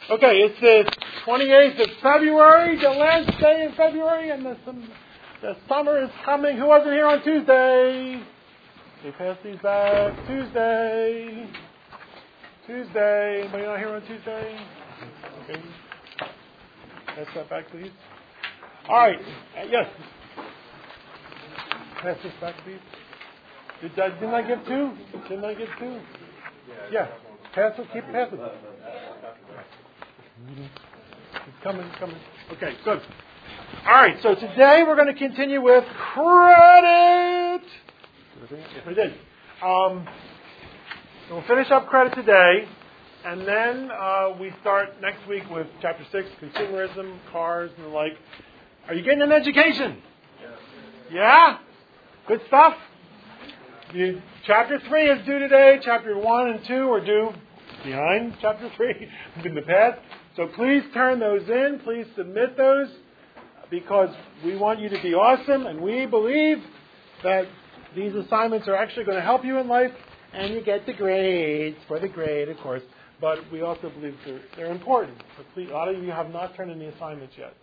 Okay, it's the 28th of February, the last day in February, and the summer is coming. Who wasn't here on Tuesday? They pass these back. Tuesday. Anybody not here on Tuesday? Okay. Pass that back, please. All right. Yes. Pass this back, please. Didn't I give two? Yeah. Pass it. Keep passing. It's coming. Okay, good. All right, so today we're going to continue with credit. Yes, I did. We'll finish up credit today, and then we start next week with Chapter 6, consumerism, cars, and the like. Are you getting an education? Yeah? Good stuff? Chapter 3 is due today. Chapter 1 and 2 are due behind Chapter 3 in the past. So please turn those in. Please submit those because we want you to be awesome, and we believe that these assignments are actually going to help you in life, and you get the grades for the grade, of course. But we also believe they're important. So please, a lot of you have not turned in the assignments yet.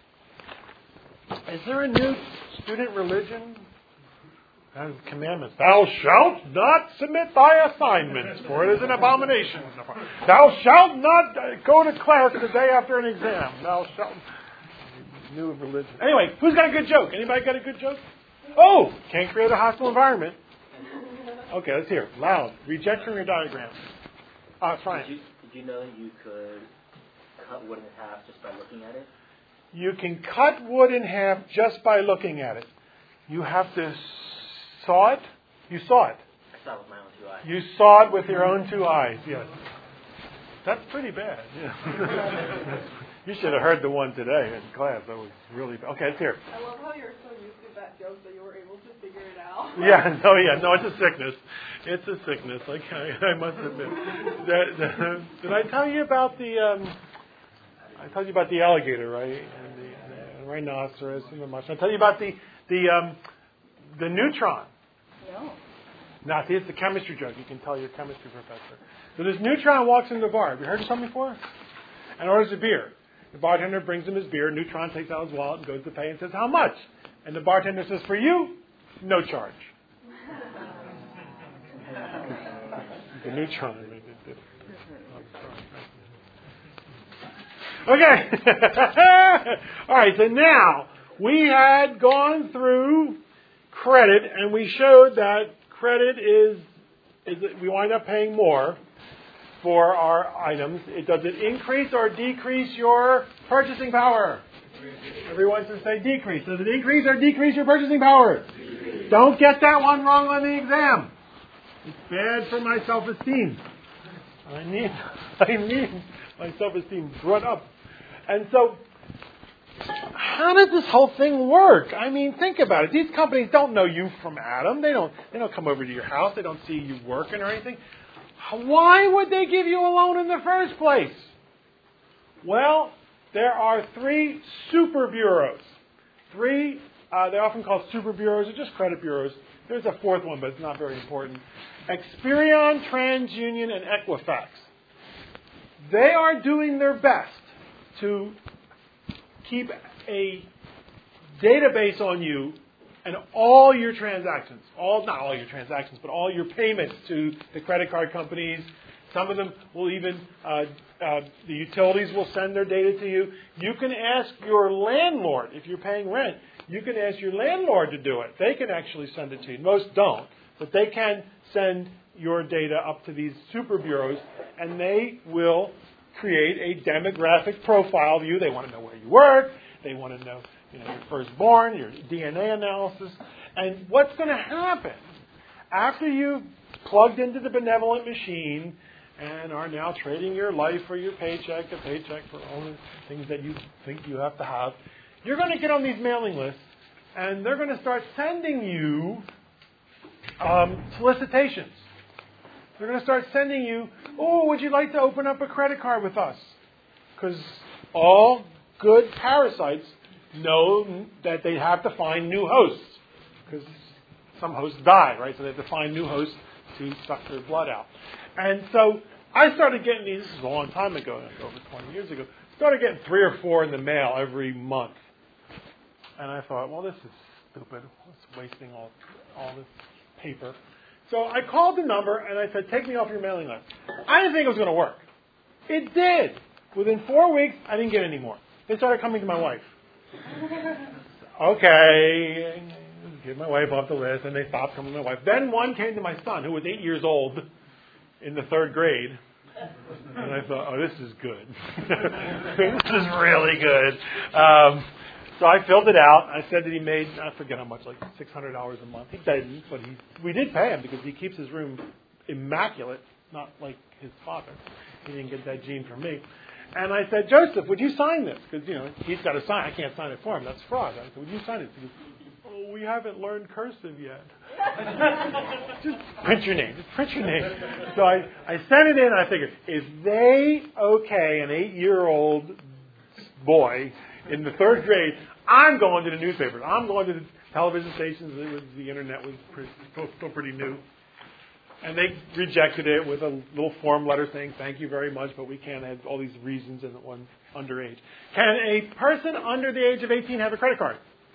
Is there a new student religion? And commandments. Thou shalt not submit thy assignments, for it is an abomination. Thou shalt not go to class the day after an exam. Thou shalt. New religion. Anyway, who's got a good joke? Anybody got a good joke? Oh, can't create a hostile environment. Okay, let's hear it. Loud. Reject from your diagram. Fine. Did you know that you could cut wood in half just by looking at it? You can cut wood in half just by looking at it. You have to saw it? You saw it. I saw it with my own two eyes. You saw it with your own two eyes, yes. That's pretty bad. Yeah. You should have heard the one today in class. That was really bad. Okay, let's hear it. I love how you're so used to that joke that you were able to figure it out. No, it's a sickness. It's a sickness. I must admit. Did I tell you about I told you about the alligator, right? And the rhinoceros and the mushroom. I tell you about the neutron. No. Now, see, it's a chemistry joke. You can tell your chemistry professor. So this neutron walks into the bar. Have you heard of something before? And orders a beer. The bartender brings him his beer. Neutron takes out his wallet and goes to pay and says, "How much?" And the bartender says, "For you, no charge." The neutron. Okay. All right, so now we had gone through credit, and we showed that credit is we wind up paying more for our items. It doesn't increase or decrease your purchasing power. Everyone should say decrease. Does it increase or decrease your purchasing power? Decrease. Don't get that one wrong on the exam. It's bad for my self-esteem. I need my self-esteem brought up. And so, how does this whole thing work? I mean, think about it. These companies don't know you from Adam. They don't come over to your house. They don't see you working or anything. Why would they give you a loan in the first place? Well, there are 3 super bureaus. 3, they're often called super bureaus or just credit bureaus. There's a 4th one, but it's not very important. Experian, TransUnion, and Equifax. They are doing their best to keep a database on you and all your transactions, not all your transactions, but all your payments to the credit card companies. Some of them will even, the utilities will send their data to you. You can ask your landlord, if you're paying rent, you can ask your landlord to do it. They can actually send it to you. Most don't, but they can send your data up to these super bureaus, and they will create a demographic profile of you. They want to know where you work. They want to know your firstborn, your DNA analysis. And what's going to happen after you've plugged into the benevolent machine and are now trading your life for your paycheck, a paycheck for all the things that you think you have to have, you're going to get on these mailing lists, and they're going to start sending you solicitations. They're going to start sending you, "Oh, would you like to open up a credit card with us?" Because all good parasites know that they have to find new hosts. Because some hosts die, right? So they have to find new hosts to suck their blood out. And so I started getting these, this is a long time ago, over 20 years ago, started getting 3 or 4 in the mail every month. And I thought, well, this is stupid. It's wasting all this paper. So I called the number and I said, take me off your mailing list. I didn't think it was going to work. It did. Within 4 weeks, I didn't get any more. They started coming to my wife. Okay, get my wife off the list, and they stopped coming to my wife. Then one came to my son, who was 8 years old, in the 3rd grade. And I thought, oh, this is good. This is really good. So I filled it out. I said that he made, I forget how much, like $600 a month. He didn't, but we did pay him because he keeps his room immaculate, not like his father. He didn't get that gene from me. And I said, Joseph, would you sign this? Because, he's got to sign. I can't sign it for him. That's fraud. I said, would you sign it? He goes, oh, we haven't learned cursive yet. Just print your name. Just print your name. So I sent it in, and I figured, if they okay an 8-year-old boy in the 3rd grade, I'm going to the newspapers. I'm going to the television stations. The internet was still pretty new. And they rejected it with a little form letter saying, thank you very much, but we can't have all these reasons and one underage. Can a person under the age of 18 have a credit card?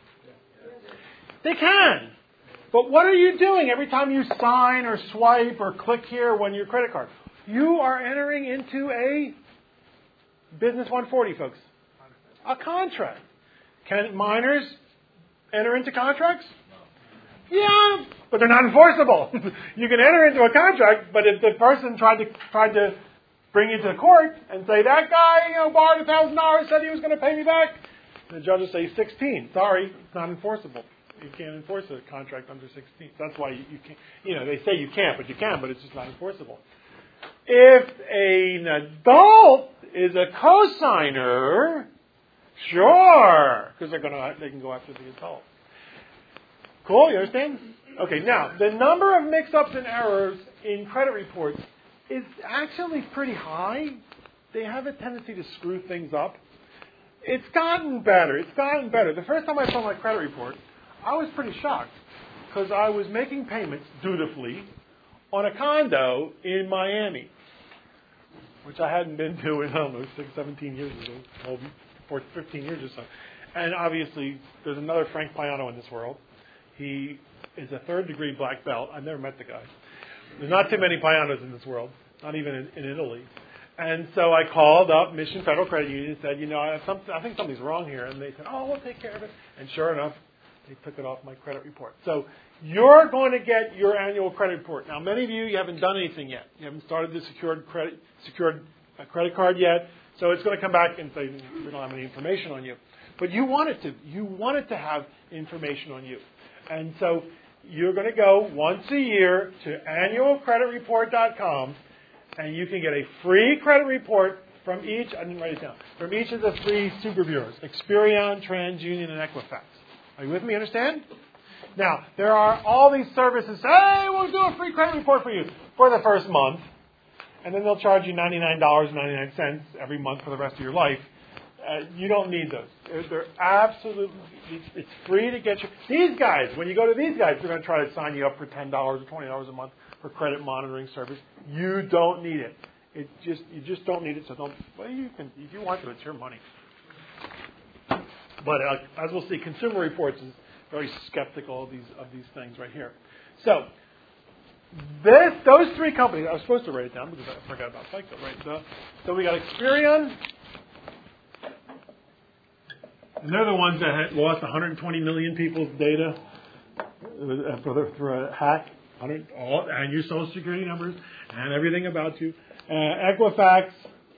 They can. But what are you doing every time you sign or swipe or click here on your credit card? You are entering into a Business 140, folks. A contract. Can minors enter into contracts? Yeah, but they're not enforceable. You can enter into a contract, but if the person tried to bring you to court and say, that guy borrowed $1,000, said he was going to pay me back, the judge will say 16. Sorry, it's not enforceable. You can't enforce a contract under 16. That's why you can't. They say you can't, but you can, but it's just not enforceable. If an adult is a cosigner, sure, because they can go after the adult. Cool, you understand? Okay, now, the number of mix-ups and errors in credit reports is actually pretty high. They have a tendency to screw things up. It's gotten better. The first time I saw my credit report, I was pretty shocked because I was making payments dutifully on a condo in Miami, which I hadn't been to in, 17 years ago, or 15 years or so. And obviously, there's another Frank Paiano in this world. He is a 3rd-degree black belt. I've never met the guy. There's not too many Paianos in this world, not even in Italy. And so I called up Mission Federal Credit Union and said, I think something's wrong here. And they said, oh, we'll take care of it. And sure enough, they took it off my credit report. So you're going to get your annual credit report. Now, many of you haven't done anything yet. You haven't started the secured credit card yet. So it's going to come back and say, we don't have any information on you. But you want it to. You want it to have information on you. And so you're going to go once a year to annualcreditreport.com, and you can get a free credit report from each, I didn't write it down, from each of the 3 super bureaus, Experian, TransUnion, and Equifax. Are you with me? Understand? Now, there are all these services, hey, we'll do a free credit report for you for the first month, and then they'll charge you $99.99 every month for the rest of your life. You don't need those. They're absolutely, it's free to get you. These guys, when you go to these guys, they're going to try to sign you up for $10 or $20 a month for credit monitoring service. You don't need it. You just don't need it. So you can, if you want to, it's your money. But as we'll see, Consumer Reports is very skeptical of these things right here. So those 3 companies, I was supposed to write it down because I forgot about FICO, right? So we got Experian. And they're the ones that had lost 120 million people's data for a hack, and your social security numbers and everything about you. Equifax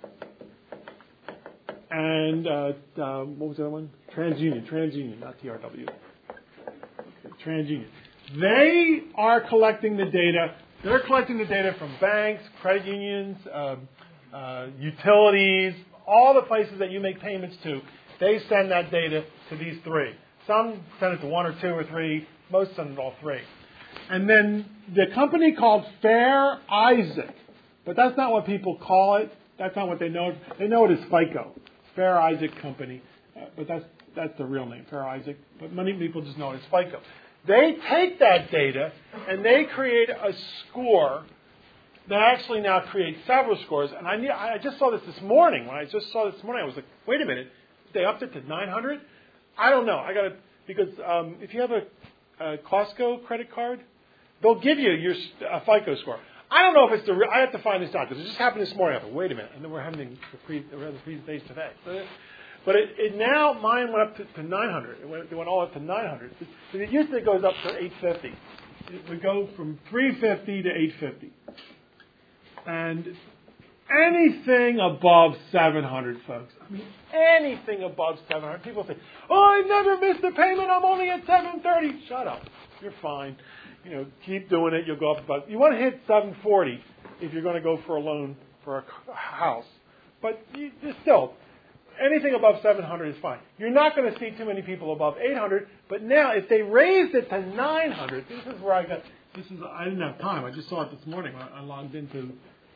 and what was the other one? TransUnion, not TRW. TransUnion. They are collecting the data. They're collecting the data from banks, credit unions, utilities, all the places that you make payments to. They send that data to these 3. Some send it to 1 or 2 or 3. Most send it all 3. And then the company called Fair Isaac, but that's not what people call it. That's not what they know. They know it as FICO, Fair Isaac Company, but that's the real name, Fair Isaac. But many people just know it as FICO. They take that data and they create a score they actually now create several scores. And I just saw this morning. When I just saw this morning, I was like, wait a minute, they upped it to 900? I don't know. Because if you have a Costco credit card, they'll give you a FICO score. I don't know if it's I have to find this out because it just happened this morning. I thought, wait a minute, and then we're having the presentation today. But it now mine went up to 900. It went all up to 900. It usually goes up to 850. It would go from 350 to 850, and anything above 700, folks. I mean, anything above 700. People say, "Oh, I never missed a payment. I'm only at 730." Shut up. You're fine. Keep doing it. You'll go up about. You want to hit 740 if you're going to go for a loan for a house. But still, anything above 700 is fine. You're not going to see too many people above 800. But now, if they raised it to 900, this is where I got. I didn't have time. I just saw it this morning when I logged into.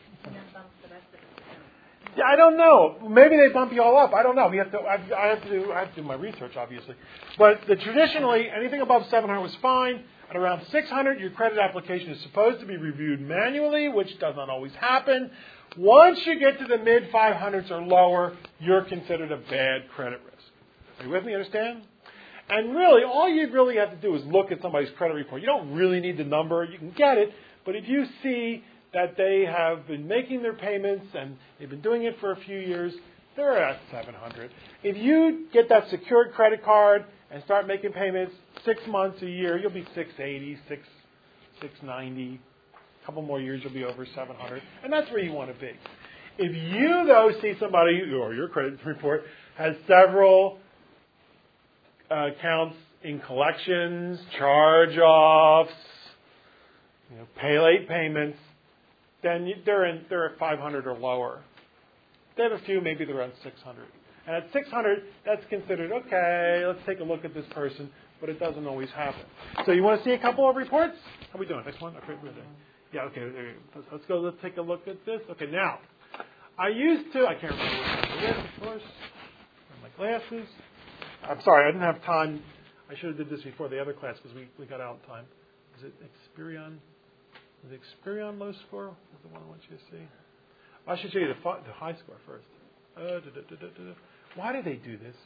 Yeah, I don't know. Maybe they bump you all up. I don't know. I have to do my research, obviously. But traditionally, anything above 700 was fine. At around 600, your credit application is supposed to be reviewed manually, which does not always happen. Once you get to the mid 500s or lower, you're considered a bad credit risk. Are you with me? Understand? And really, all you really have to do is look at somebody's credit report. You don't really need the number. You can get it. But if you see that they have been making their payments and they've been doing it for a few years, they're at 700. If you get that secured credit card and start making payments 6 months, a year, you'll be 680, 690. A couple more years, you'll be over 700. And that's where you want to be. If you, though, see somebody, or your credit report, has several accounts in collections, charge-offs, pay late payments, then they're at 500 or lower. They have a few, maybe they're around 600. And at 600, that's considered, okay, let's take a look at this person, but it doesn't always happen. So you want to see a couple of reports? How are we doing? Next one? Okay, we're there. Yeah, okay, there you go. Let's go, let's take a look at this. Okay, now, I can't remember what it is, of course. My glasses. I'm sorry, I didn't have time. I should have did this before the other class because we got out in time. Is it Experian? Is it Experian low score? Is the one I want you to see? I should show you the high score first. Why do they do this?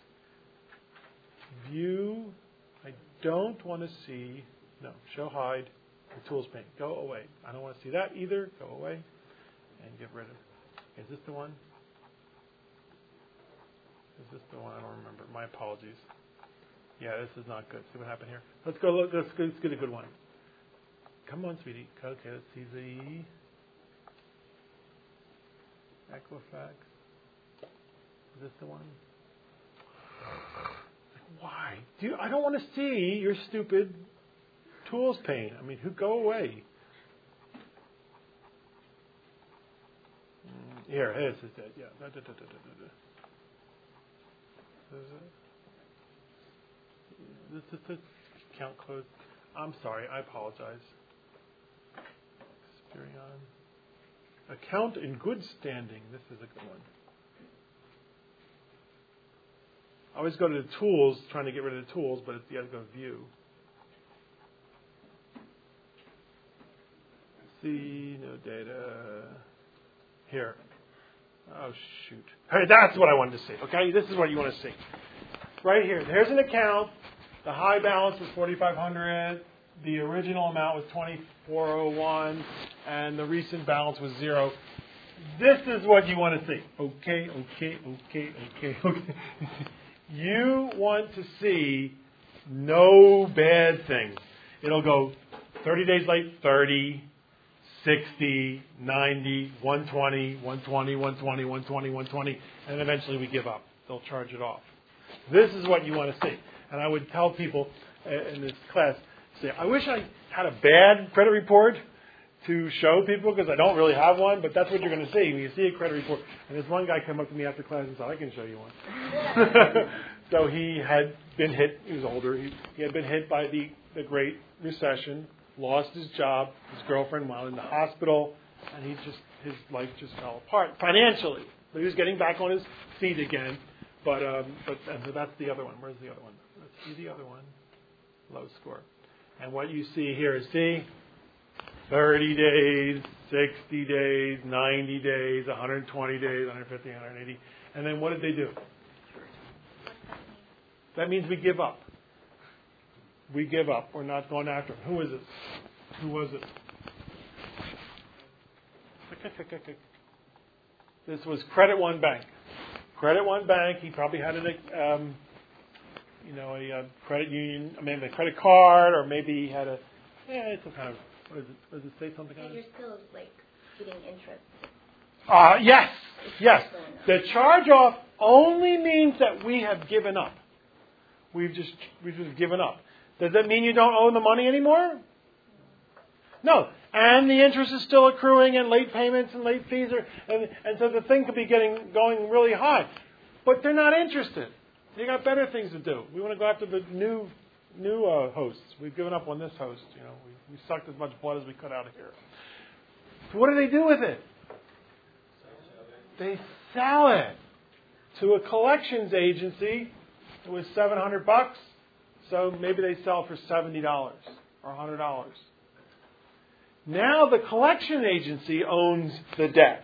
View. I don't want to see. No. Show hide. The tools pane. Go away. I don't want to see that either. Go away. And get rid of. Is this the one? Is this the one? I don't remember. My apologies. Yeah, this is not good. See what happened here? Let's go look. Let's get a good one. Come on, sweetie. Okay, let's see the Equifax. Is this the one? Why? I don't want to see your stupid tools pane. I mean, go away. Here, this is it. Yeah. This is the account close. I'm sorry. I apologize. Experian. Account in good standing. This is a good one. I always go to the tools, trying to get rid of the tools, but you have to go to view. See, no data. Here. Oh, shoot. Hey, that's what I wanted to see. Okay, this is what you want to see. Right here. There's an account. The high balance was $4,500. The original amount was $2,401, and the recent balance was $0. This is what you want to see. Okay. You want to see no bad things. It'll go 30 days late, 30, 60, 90, 120, 120, 120, 120, 120, and eventually we give up. They'll charge it off. This is what you want to see. And I would tell people in this class, say, I wish I had a bad credit report to show people because I don't really have one, but that's what you're going to see when you see a credit report. And this one guy came up to me after class and said, I can show you one. So he had been hit, he was older, he had been hit by the Great Recession, lost his job, his girlfriend while in the hospital, and his life just fell apart financially. But he was getting back on his feet again. But so that's the other one. Where's the other one? Let's see the other one. Low score. And what you see here is, see, 30 days, 60 days, 90 days, 120 days, 150, 180. And then what did they do? That means we give up. We give up. We're not going after him. Who is it? Who was it? This was Credit One Bank. Credit One Bank. He probably had a credit union. I mean, a credit card, or maybe he had it's some kind of. What is it? Does it say something on it? You're still getting interest. Yes. The charge-off only means that we have given up. We've just given up. Does that mean you don't owe the money anymore? No. And the interest is still accruing, and late payments and late fees and so the thing could be going really high. But they're not interested. They got better things to do. We want to go after the new hosts. We've given up on this host. We sucked as much blood as we could out of here. So what do they do with it? They sell it to a collections agency. It was $700, so maybe they sell for $70 or $100. Now the collection agency owns the debt.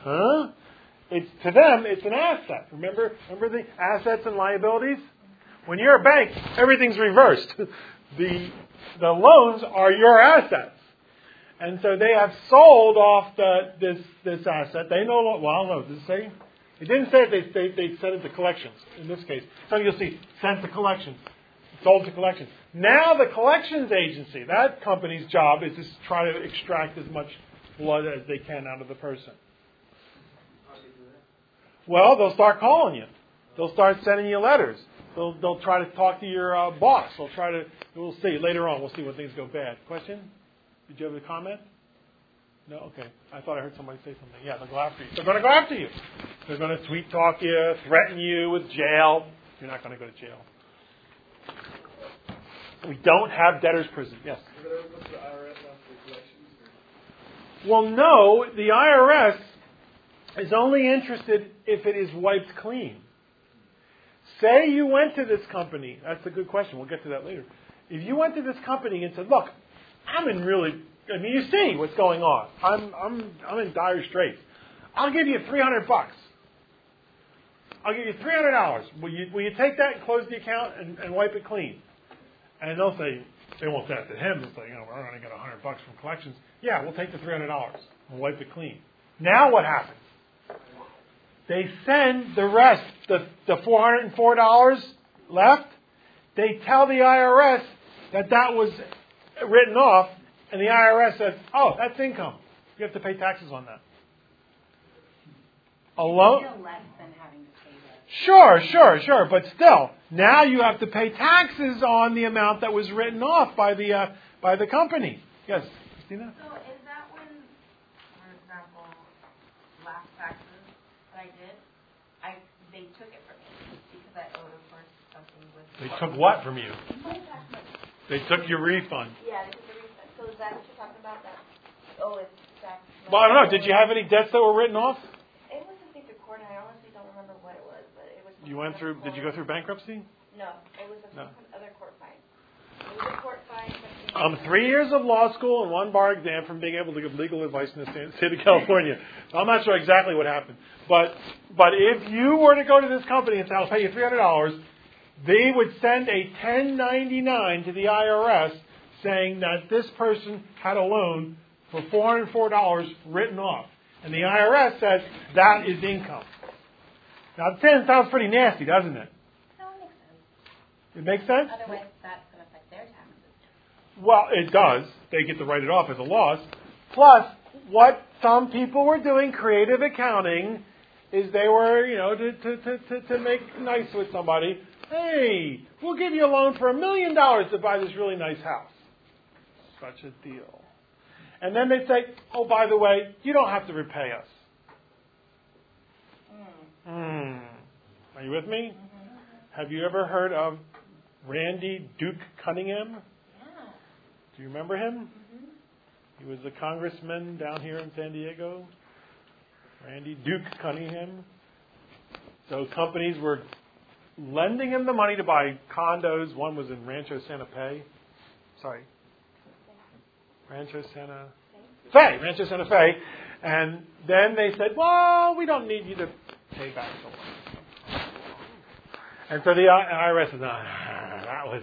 To them, it's an asset. Remember the assets and liabilities? When you're a bank, everything's reversed. The loans are your assets. And so they have sold off this asset. They no, did it say? It didn't say they sent it to collections in this case. So you'll see, sent to collections, sold to collections. Now the collections agency, that company's job is to try to extract as much blood as they can out of the person. Well, they'll start calling you. They'll start sending you letters. They'll try to talk to your boss. We'll see later on. We'll see when things go bad. Question? Did you have a comment? No? Okay. I thought I heard somebody say something. Yeah, they'll go after you. They're going to go after you. They're going to sweet talk you, threaten you with jail. You're not going to go to jail. We don't have debtor's prison. Yes? Is that ever put to the IRS after collections? Well, no. The IRS is only interested if it is wiped clean. Say you went to this company. That's a good question. We'll get to that later. If you went to this company and said, look, you see what's going on. I'm in dire straits. I'll give you $300. I'll give you $300. Will you take that and close the account and wipe it clean? And they'll say, they won't say that to him. They'll say, we're going to get $100 from collections. Yeah, we'll take the $300 and wipe it clean. Now what happens? They send the rest, the $404 left. They tell the IRS that was written off, and the IRS says, "Oh, that's income. You have to pay taxes on that." Alone? Still less than having to pay that. Sure. But still, now you have to pay taxes on the amount that was written off by the company. Yes, Christina? So is that when, for example, last taxes that I did, they took it from me because I owed, of course, something with. They took what from you? They took your refund. Yeah, they took the refund. So is that what you're talking about? It's tax. Well, I don't know. Did you have any debts that were written off? It was something through court, and I honestly don't remember what it was, but it was. Did you go through bankruptcy? No, it was other court fine. It was a court fine. 3 years of law school and 1 bar exam from being able to give legal advice in the state of California. I'm not sure exactly what happened. But if you were to go to this company and say, I'll pay you $300, they would send a 1099 to the IRS saying that this person had a loan for $404 written off. And the IRS says that is income. Now, it sounds pretty nasty, doesn't it? No, it makes sense. It makes sense? Otherwise, that's going to affect their taxes. Well, it does. They get to write it off as a loss. Plus, what some people were doing, creative accounting, is they were, to make nice with somebody. Hey, we'll give you a loan for $1 million to buy this really nice house. Such a deal. And then they'd say, oh, by the way, you don't have to repay us. Are you with me? Mm-hmm. Have you ever heard of Randy Duke Cunningham? Yeah. Do you remember him? Mm-hmm. He was a congressman down here in San Diego. Randy Duke Cunningham. So companies were lending him the money to buy condos. One was in Rancho Santa Fe. Rancho Santa Fe, Rancho Santa Fe. And then they said, well, we don't need you to pay back so much. And so the IRS said, no, that was,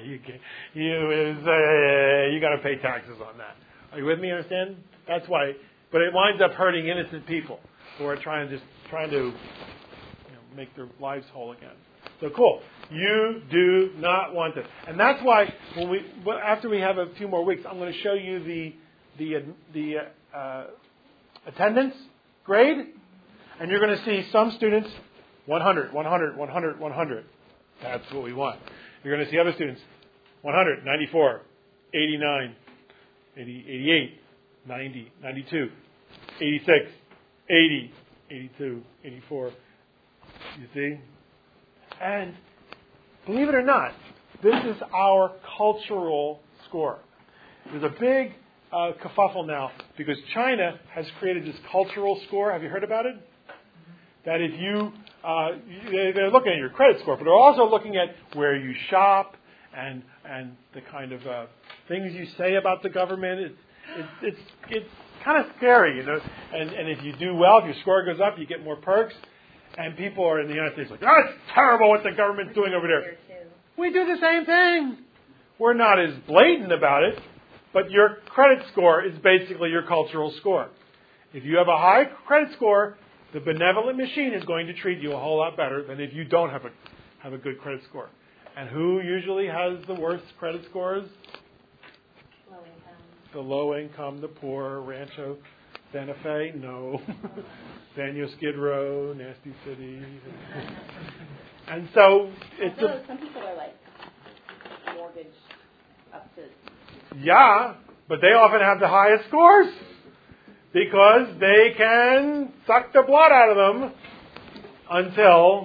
you got to pay taxes on that. Are you with me? Understand? That's why. But it winds up hurting innocent people who are trying to make their lives whole again. So cool. You do not want this, and that's why after we have a few more weeks, I'm going to show you the attendance grade, and you're going to see some students 100, 100, 100, 100. That's what we want. You're going to see other students 100, 94, 89, 80, 88, 90, 92, 86, 80, 82, 84. You see? And believe it or not, this is our cultural score. There's a big kerfuffle now because China has created this cultural score. Have you heard about it? That if you, they're looking at your credit score, but they're also looking at where you shop and the kind of things you say about the government. It's kind of scary, And if you do well, if your score goes up, you get more perks. And people are in the United States like, oh, it's terrible what the government's doing over there. We do the same thing. We're not as blatant about it, but your credit score is basically your cultural score. If you have a high credit score, the benevolent machine is going to treat you a whole lot better than if you don't have a good credit score. And who usually has the worst credit scores? Low income. The low income, the poor, Rancho Santa Fe, no. Daniel Skid Row, Nasty City. And so it's some people are like mortgage up to. Yeah, but they often have the highest scores because they can suck the blood out of them until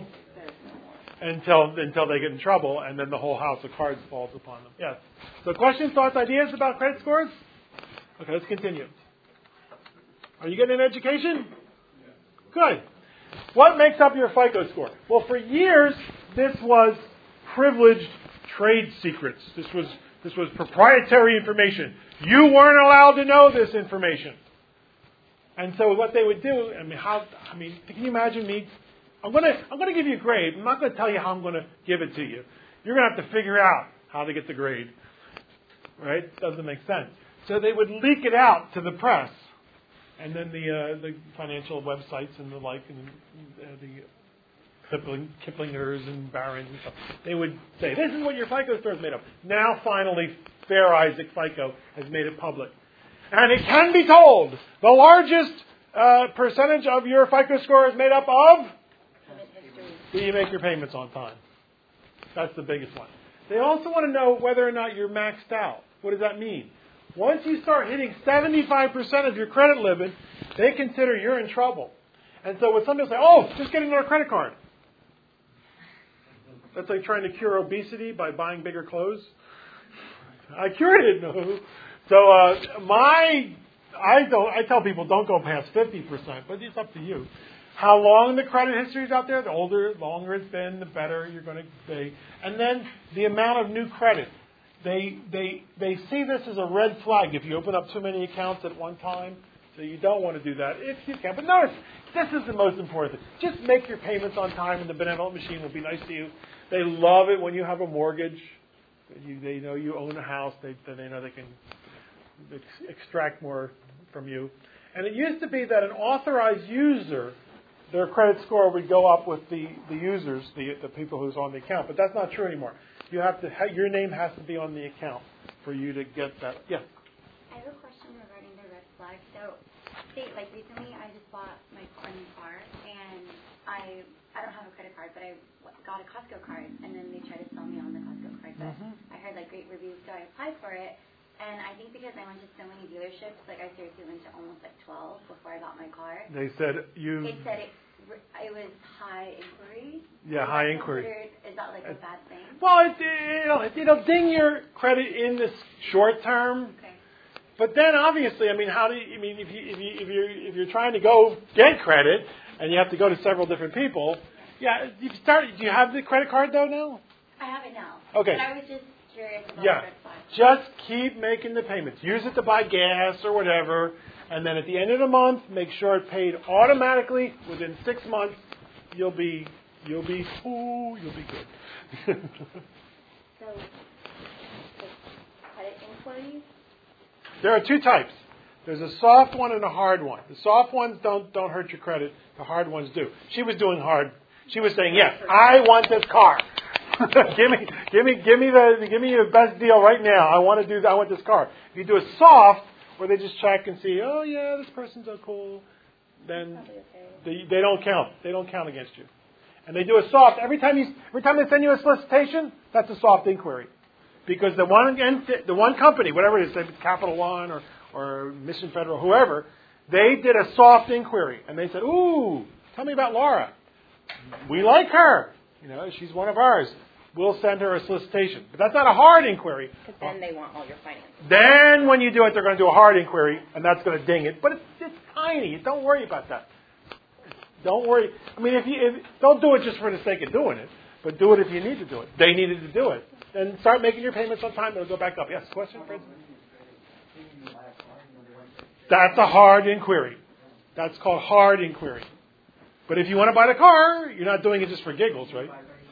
they get in trouble, and then the whole house of cards falls upon them. Yes. So questions, thoughts, ideas about credit scores? Okay, let's continue. Are you getting an education? Good. What makes up your FICO score? Well, for years, this was privileged trade secrets. This was proprietary information. You weren't allowed to know this information. And so what they would do, can you imagine me? I'm going to give you a grade. I'm not going to tell you how I'm going to give it to you. You're going to have to figure out how to get the grade. Right? Doesn't make sense. So they would leak it out to the press. And then the financial websites and the like, and the Kiplingers and Barron's and stuff, they would say, this is what your FICO score is made of. Now, finally, Fair Isaac FICO has made it public. And it can be told, the largest percentage of your FICO score is made up of? Do you make your payments on time? That's the biggest one. They also want to know whether or not you're maxed out. What does that mean? Once you start hitting 75% of your credit limit, they consider you're in trouble. And so when somebody will say, oh, just get another credit card. That's like trying to cure obesity by buying bigger clothes. I cured it, no. So I tell people don't go past 50%, but it's up to you. How long the credit history is out there, the longer it's been, the better you're going to be. And then the amount of new credit. They see this as a red flag if you open up too many accounts at one time. So you don't want to do that if you can. But notice, this is the most important thing. Just make your payments on time and the benevolent machine will be nice to you. They love it when you have a mortgage. They know you own a house. They know they can extract more from you. And it used to be that an authorized user, their credit score would go up with the users, the people who's on the account. But that's not true anymore. You have to. Your name has to be on the account for you to get that. Yeah. I have a question regarding the red flag. So, recently I just bought my new car, and I don't have a credit card, but I got a Costco card, and then they tried to sell me on the Costco card. But I heard great reviews, so I applied for it. And I think because I went to so many dealerships, I seriously went to almost 12 before I got my car. They said you. It said it was high inquiry. Yeah, high inquiry. Is that a bad thing? Well, it'll ding your credit in the short term. Okay. But then, obviously, how do you? If you're trying to go get credit and you have to go to several different people, yeah. Do you have the credit card though now? I have it now. Okay. But I was just curious about Yeah. red flags. Just keep making the payments. Use it to buy gas or whatever, and then at the end of the month, make sure it's paid automatically within 6 months. You'll be good. So, credit inquiries? There are 2 types. There's a soft one and a hard one. The soft ones don't hurt your credit. The hard ones do. She was doing hard. She was saying, "Yes, I want this car. give me the best deal right now. I want this car." If you do a soft, where they just check and see, "Oh yeah, this person's so cool," then they don't count. They don't count against you. And they do a soft every time they send you a solicitation. That's a soft inquiry, because the one company, whatever it is, say Capital One or Mission Federal, whoever, they did a soft inquiry and they said, "Ooh, tell me about Laura. We like her. She's one of ours. We'll send her a solicitation." But that's not a hard inquiry. Because then they want all your finances. Then when you do it, they're going to do a hard inquiry, and that's going to ding it. But it's tiny. Don't worry about that. Don't worry. I mean, if don't do it just for the sake of doing it, but do it if you need to do it. They needed to do it. And start making your payments on time. It'll go back up. Yes, question, Prince? That's a hard inquiry. That's called hard inquiry. But if you want to buy the car, you're not doing it just for giggles, right?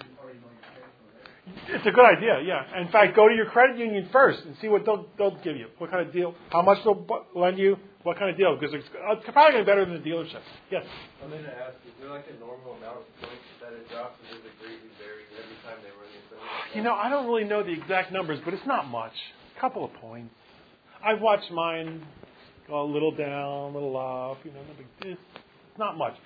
It's a good idea, yeah. In fact, go to your credit union first and see what they'll give you. What kind of deal, how much they'll lend you, what kind of deal. Because it's probably going to be better than the dealership. Yes? I'm going to ask, is there like a normal amount of points that it drops, or does it greatly vary every time they run into it? I don't really know the exact numbers, but it's not much. A couple of points. I've watched mine go a little down, a little up. It's not much.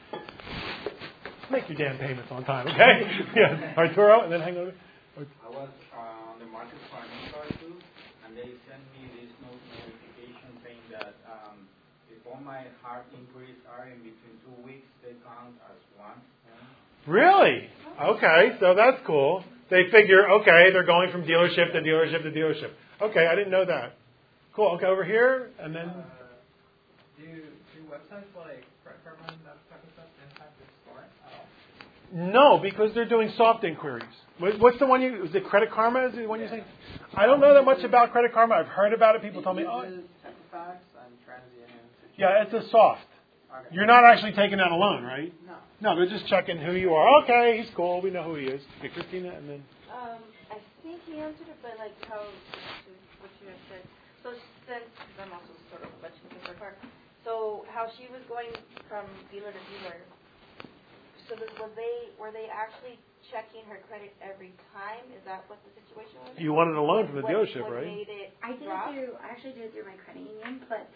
Make your damn payments on time, okay? Yeah, Arturo, and then hang on. I was on the market for a new car too, and they sent me this notification saying that if all my hard inquiries are in between 2 weeks, they count as one. Really? Okay, so that's cool. They figure, okay, they're going from dealership to dealership to dealership. Okay, I didn't know that. Cool. Okay, over here, and then. Do websites like Credit Karma and that type of stuff impact your score at all? No, because they're doing soft inquiries. What's the one is it Credit Karma? Is it the one you're saying? I don't know that much about Credit Karma. I've heard about it. People tell me, oh. Equifax and Transient and Yeah, it's a soft. Okay. You're not actually taking out a loan, right? No. No, they're just checking who you are. Okay, he's cool. We know who he is. Okay, Christina, and then. I think he answered it, but like how what you had said. So since because I'm also sort of much looking for a car. So how she was going from dealer to dealer. So were they actually checking her credit every time? Is that what the situation was? You wanted a loan from the dealership, what right? Made it I actually did it through my credit union, but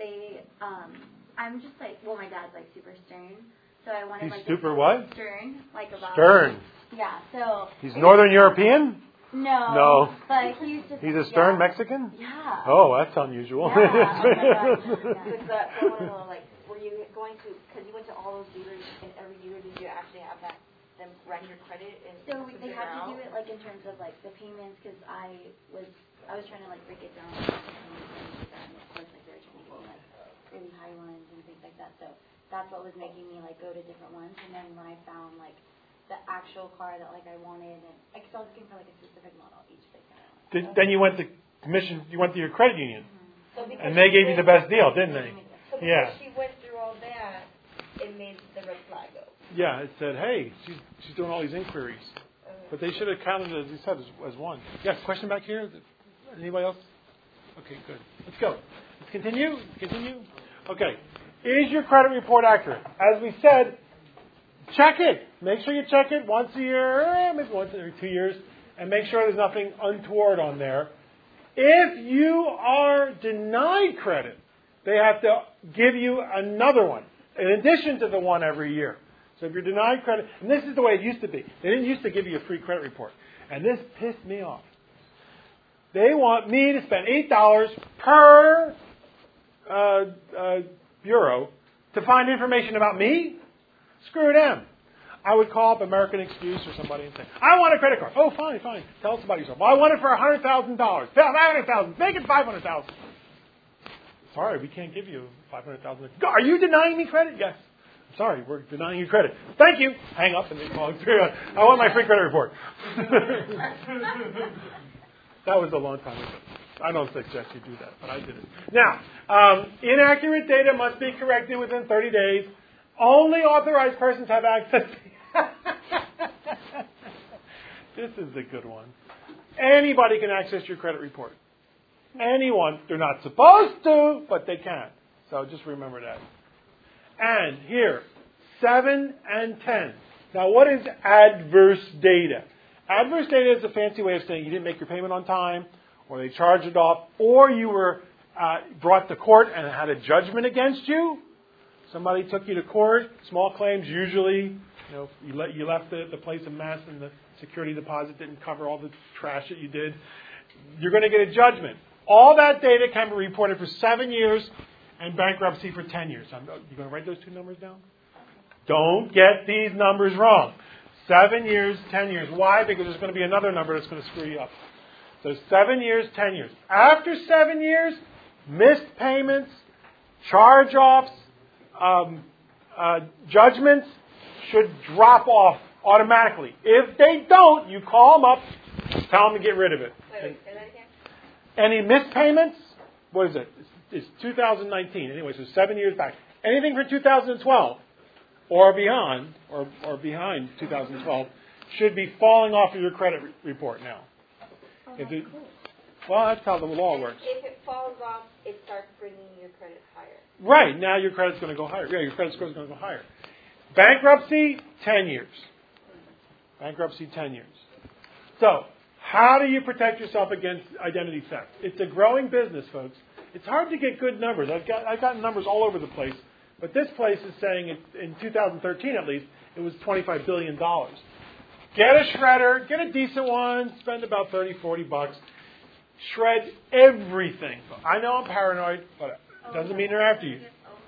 I'm just like, well, my dad's like super stern, so I wanted He's like super what? Stern, like about Stern. Yeah, so He's Northern European? No. But he's just. He's a stern Mexican? Yeah. Oh, that's unusual. Yeah. Oh my gosh. But I want to know, like, were you going to? Because you went to all those dealers, and every dealer did you actually have them run your credit and? So they had to do it like in terms of like the payments, because I was trying to like break it down. And of course, like they were trying to give me like really high ones and things like that. So that's what was making me like go to different ones. And then when I found like the actual car that like I wanted, and because I was looking for like a specific model each place. Then you went to commission. You went to your credit union, So and they gave you the best deal, didn't they? So because Yeah. she went through all that, it made the red flag go. Yeah, it said, hey, she's doing all these inquiries. But they should have counted it, as you said, as one. Yes, question back here? Anybody else? Okay, good. Let's go. Let's continue. Okay. Is your credit report accurate? As we said, check it. Make sure you check it once a year, maybe once every 2 years, and make sure there's nothing untoward on there. If you are denied credit, they have to give you another one, in addition to the one every year. So if you're denied credit, and this is the way it used to be. They didn't used to give you a free credit report. And this pissed me off. They want me to spend $8 per bureau to find information about me? Screw them. I would call up American Excuse or somebody and say, I want a credit card. Oh, fine. Tell us about yourself. Well, I want it for $100,000. $500,000. Make it $500,000. Sorry, we can't give you $500,000. Are you denying me credit? Yes. Sorry, we're denying you credit. Thank you. Hang up and they call. I want my free credit report. That was a long time ago. I don't suggest you do that, but I did it. Now, inaccurate data must be corrected within 30 days. Only authorized persons have access. This is a good one. Anybody can access your credit report. Anyone. They're not supposed to, but they can. So just remember that. And here, 7 and 10. Now, what is adverse data? Adverse data is a fancy way of saying you didn't make your payment on time, or they charged it off, or you were brought to court and had a judgment against you. Somebody took you to court. Small claims usually, you left the place a mess and the security deposit didn't cover all the trash that you did. You're going to get a judgment. All that data can be reported for 7 years and bankruptcy for 10 years. You going to write those two numbers down? Don't get these numbers wrong. 7 years, 10 years. Why? Because there's going to be another number that's going to screw you up. So 7 years, 10 years. After 7 years, missed payments, charge-offs, judgments should drop off automatically. If they don't, you call them up, tell them to get rid of it. Wait, say that again? Any missed payments? What is it? It's 2019. Anyway, so 7 years back. Anything for 2012 or beyond, or behind 2012, should be falling off of your credit report now. Well, that's how the law works. If it falls off, it starts bringing your credit higher. Right. Now your credit's going to go higher. Yeah, your credit score is going to go higher. Bankruptcy, 10 years. Bankruptcy, 10 years. So, how do you protect yourself against identity theft? It's a growing business, folks. It's hard to get good numbers. I've gotten numbers all over the place. But this place is saying, in 2013 at least, it was $25 billion. Get a shredder, get a decent one, spend about $30, $40. Shred everything. I know I'm paranoid, but it doesn't mean they're after you.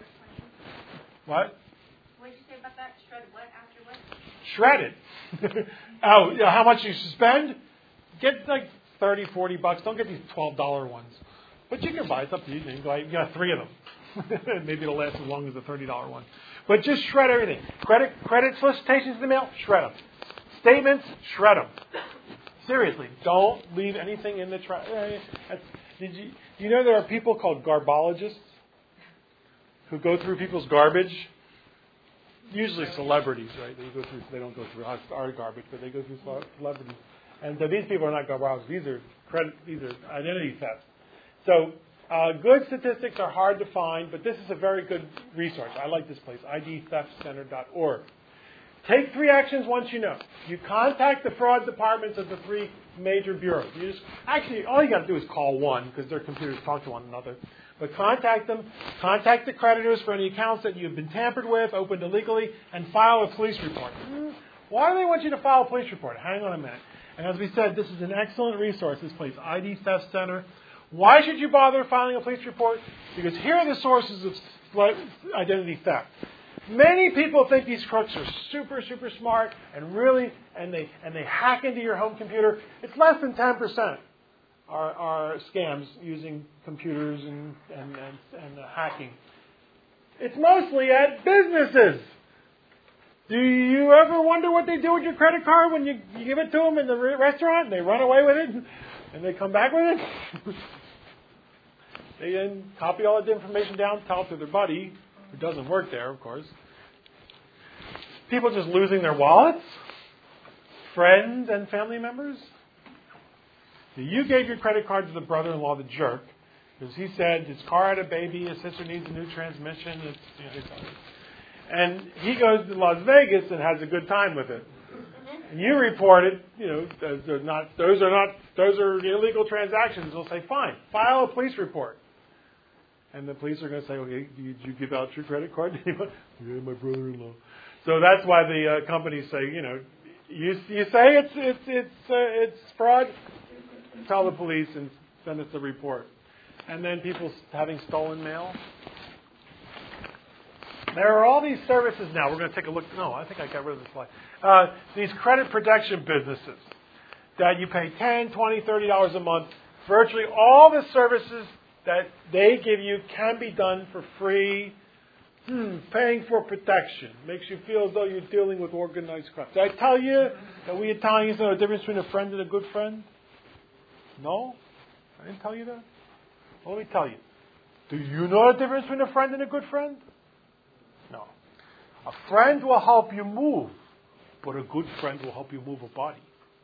What? What did you say about that? Shred what after what? Shred it. How much you spend? Get like $30, $40. Don't get these $12 ones. But you can buy it. It's up to you. You got 3 of them. Maybe it'll last as long as the $30 one. But just shred everything. Credit solicitations in the mail, shred them. Statements, shred them. Seriously, don't leave anything in the trash. Do you know there are people called garbologists who go through people's garbage? Usually celebrities, right? They don't go through our garbage, but they go through celebrities. And so these people are not garbologists. These are identity thefts. So good statistics are hard to find, but this is a very good resource. I like this place, idtheftcenter.org. Take 3 actions once you know. You contact the fraud departments of the 3 major bureaus. All you got to do is call one because their computers talk to one another. But contact them. Contact the creditors for any accounts that you've been tampered with, opened illegally, and file a police report. Why do they want you to file a police report? Hang on a minute. And as we said, this is an excellent resource, this place, ID Theft Center. Why should you bother filing a police report? Because here are the sources of identity theft. Many people think these crooks are super, super smart and they hack into your home computer. It's less than 10% are scams using computers and hacking. It's mostly at businesses. Do you ever wonder what they do with your credit card when you give it to them in the restaurant and they run away with it and they come back with it? They then copy all the information down, tell it to their buddy, who doesn't work there, of course. People just losing their wallets, friends and family members. You gave your credit card to the brother-in-law, the jerk, because he said his car had a baby, his sister needs a new transmission, and he goes to Las Vegas and has a good time with it. And you report it, those are illegal transactions. They'll say, fine, file a police report. And the police are going to say, okay, did you give out your credit card to anyone? Yeah, my brother-in-law. So that's why the companies say, you say it's fraud, tell the police and send us a report. And then people having stolen mail. There are all these services now. We're going to take a look. No, I think I got rid of the slide. These credit protection businesses that you pay $10, $20, $30 a month. Virtually all the services that they give you can be done for free. Paying for protection makes you feel as though you're dealing with organized crime. Did I tell you that we Italians know the difference between a friend and a good friend? No? I didn't tell you that? Well, let me tell you. Do you know the difference between a friend and a good friend? No. A friend will help you move, but a good friend will help you move a body.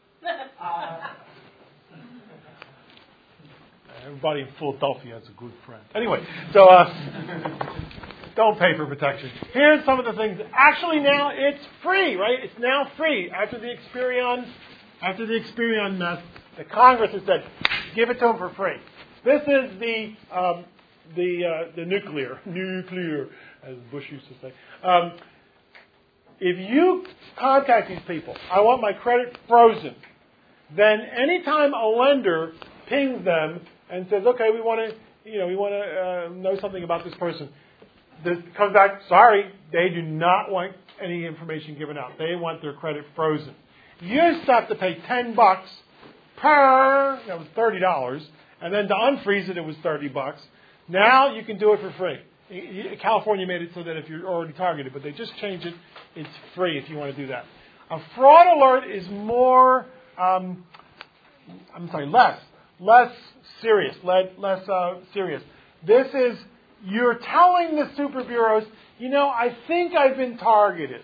Everybody in Philadelphia has a good friend. Anyway, so don't pay for protection. Here's some of the things. Actually, now it's free, right? It's now free after the Experian mess. The Congress has said, give it to them for free. This is the nuclear, as Bush used to say. If you contact these people, I want my credit frozen, then anytime a lender pings them and says, okay, we want to know something about this person, this comes back, sorry, they do not want any information given out. They want their credit frozen. You used to have to pay $10 per, that was $30, and then to unfreeze it, it was $30. Now you can do it for free. California made it so that if you're already targeted, but they just changed it. It's free if you want to do that. A fraud alert is more, less serious. This is, you're telling the super bureaus, I think I've been targeted.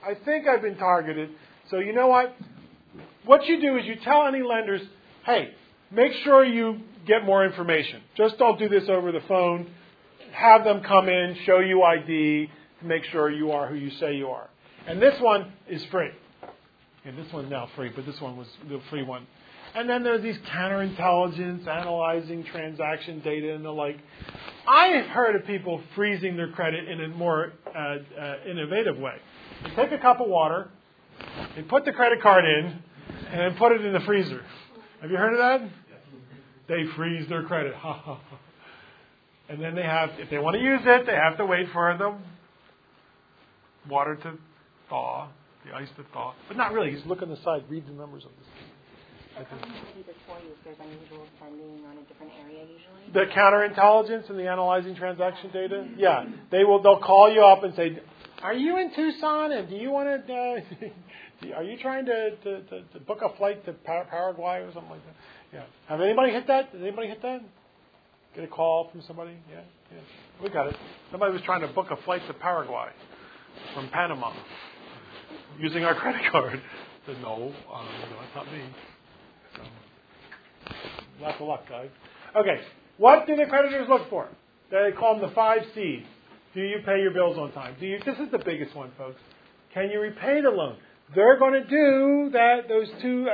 So you know what? What you do is you tell any lenders, hey, make sure you get more information. Just don't do this over the phone. Have them come in, show you ID, to make sure you are who you say you are. And this one is free. And this one's now free, but this one was the free one. And then there's these counterintelligence, analyzing transaction data and the like. I have heard of people freezing their credit in a more innovative way. They take a cup of water, they put the credit card in, and then put it in the freezer. Have you heard of that? They freeze their credit. And then they have, if they want to use it, they have to wait for the water to thaw, the ice to thaw. But not really. Just look on the side, read the numbers of this. How can you see this for you if there's unusual spending on a different area usually? The counterintelligence and the analyzing transaction data? Yeah. They'll call you up and say, are you in Tucson and do you want to, are you trying to book a flight to Paraguay or something like that? Yeah. Have anybody hit that? Did anybody hit that? Get a call from somebody? Yeah. We got it. Somebody was trying to book a flight to Paraguay from Panama using our credit card. I said, no, that's not me. So, lots of luck, guys. Okay, what do the creditors look for? They call them the 5 C's. Do you pay your bills on time? This is the biggest one, folks. Can you repay the loan? They're going to do that. Those two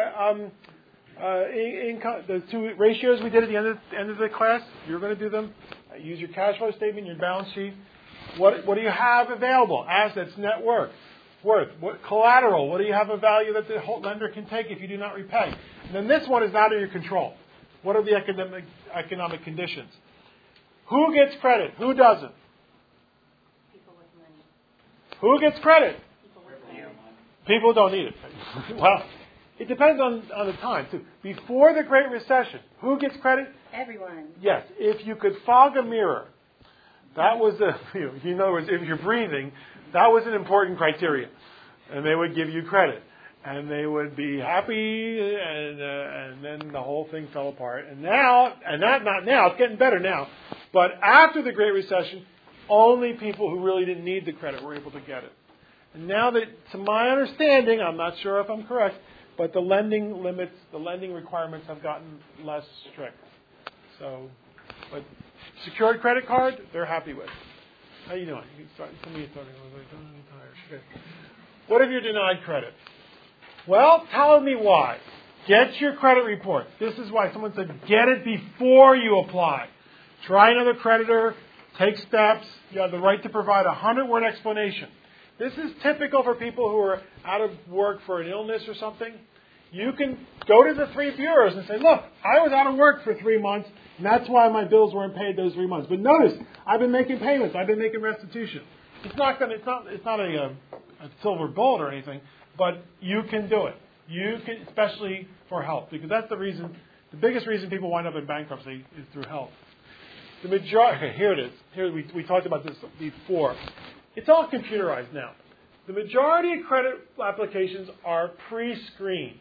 those two ratios we did at the end of the class. You're going to do them. Use your cash flow statement, your balance sheet. What do you have available? Assets, net worth. What collateral? What do you have of value that the lender can take if you do not repay? And then this one is out of your control. What are the economic conditions? Who gets credit? Who doesn't? People with money. Who gets credit? People with money. People don't need it. Well, it depends on the time, too. Before the Great Recession, who gets credit? Everyone. Yes. If you could fog a mirror, that was in other words, if you're breathing, that was an important criteria. And they would give you credit. And they would be happy, and then the whole thing fell apart. And now, not now, it's getting better now. But after the Great Recession, only people who really didn't need the credit were able to get it. And now that, to my understanding, I'm not sure if I'm correct, but the lending limits, the lending requirements have gotten less strict. So, but secured credit card, they're happy with. How you doing? You can start. Somebody's talking. I'm tired. Okay. What if you're denied credit? Well, tell me why. Get your credit report. This is why someone said get it before you apply. Try another creditor. Take steps. You have the right to provide a 100-word explanation. This is typical for people who are out of work for an illness or something. You can go to the 3 bureaus and say, look, I was out of work for 3 months, and that's why my bills weren't paid those 3 months. But notice, I've been making payments. I've been making restitution. It's not a silver bullet or anything, but you can do it. You can, especially for health, because that's the biggest reason people wind up in bankruptcy is through health. The majority, here it is. Here we talked about this before. It's all computerized now. The majority of credit applications are pre-screened.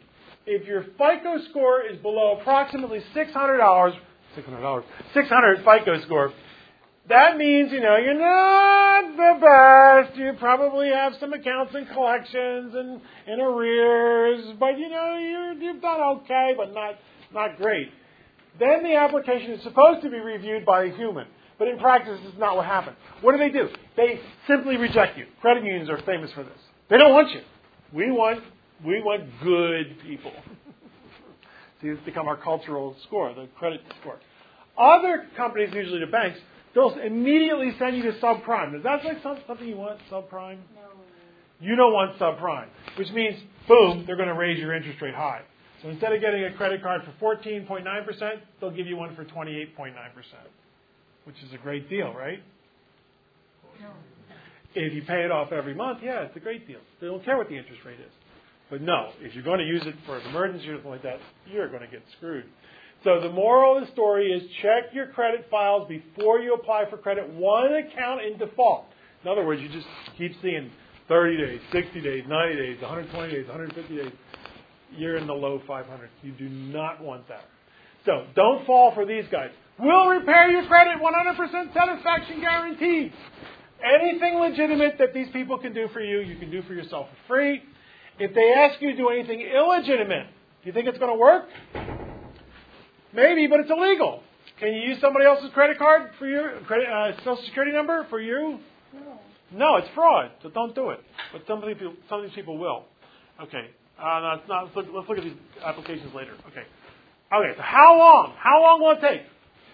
if your FICO score is below approximately $600 FICO score, that means, you're not the best. You probably have some accounts and collections and in arrears, but you've done okay, but not great. Then the application is supposed to be reviewed by a human. But in practice, this is not what happens. What do? They simply reject you. Credit unions are famous for this. They don't want you. We want good people. See, it's become our cultural score, the credit score. Other companies, usually the banks, they'll immediately send you to subprime. Is that like something you want, subprime? No. You don't want subprime, which means, boom, they're going to raise your interest rate high. So instead of getting a credit card for 14.9%, they'll give you one for 28.9%, which is a great deal, right? No. If you pay it off every month, yeah, it's a great deal. They don't care what the interest rate is. But no, if you're going to use it for an emergency or something like that, you're going to get screwed. So the moral of the story is check your credit files before you apply for credit. One account in default. In other words, you just keep seeing 30 days, 60 days, 90 days, 120 days, 150 days. You're in the low 500s. You do not want that. So don't fall for these guys. We'll repair your credit, 100% satisfaction guaranteed. Anything legitimate that these people can do for you, you can do for yourself for free. If they ask you to do anything illegitimate, do you think it's going to work? Maybe, but it's illegal. Can you use somebody else's credit card for your Social Security number for you? No. No, it's fraud, so don't do it. But some of these people will. Okay, no, it's not. Let's look at these applications later. Okay, so how long? How long will it take?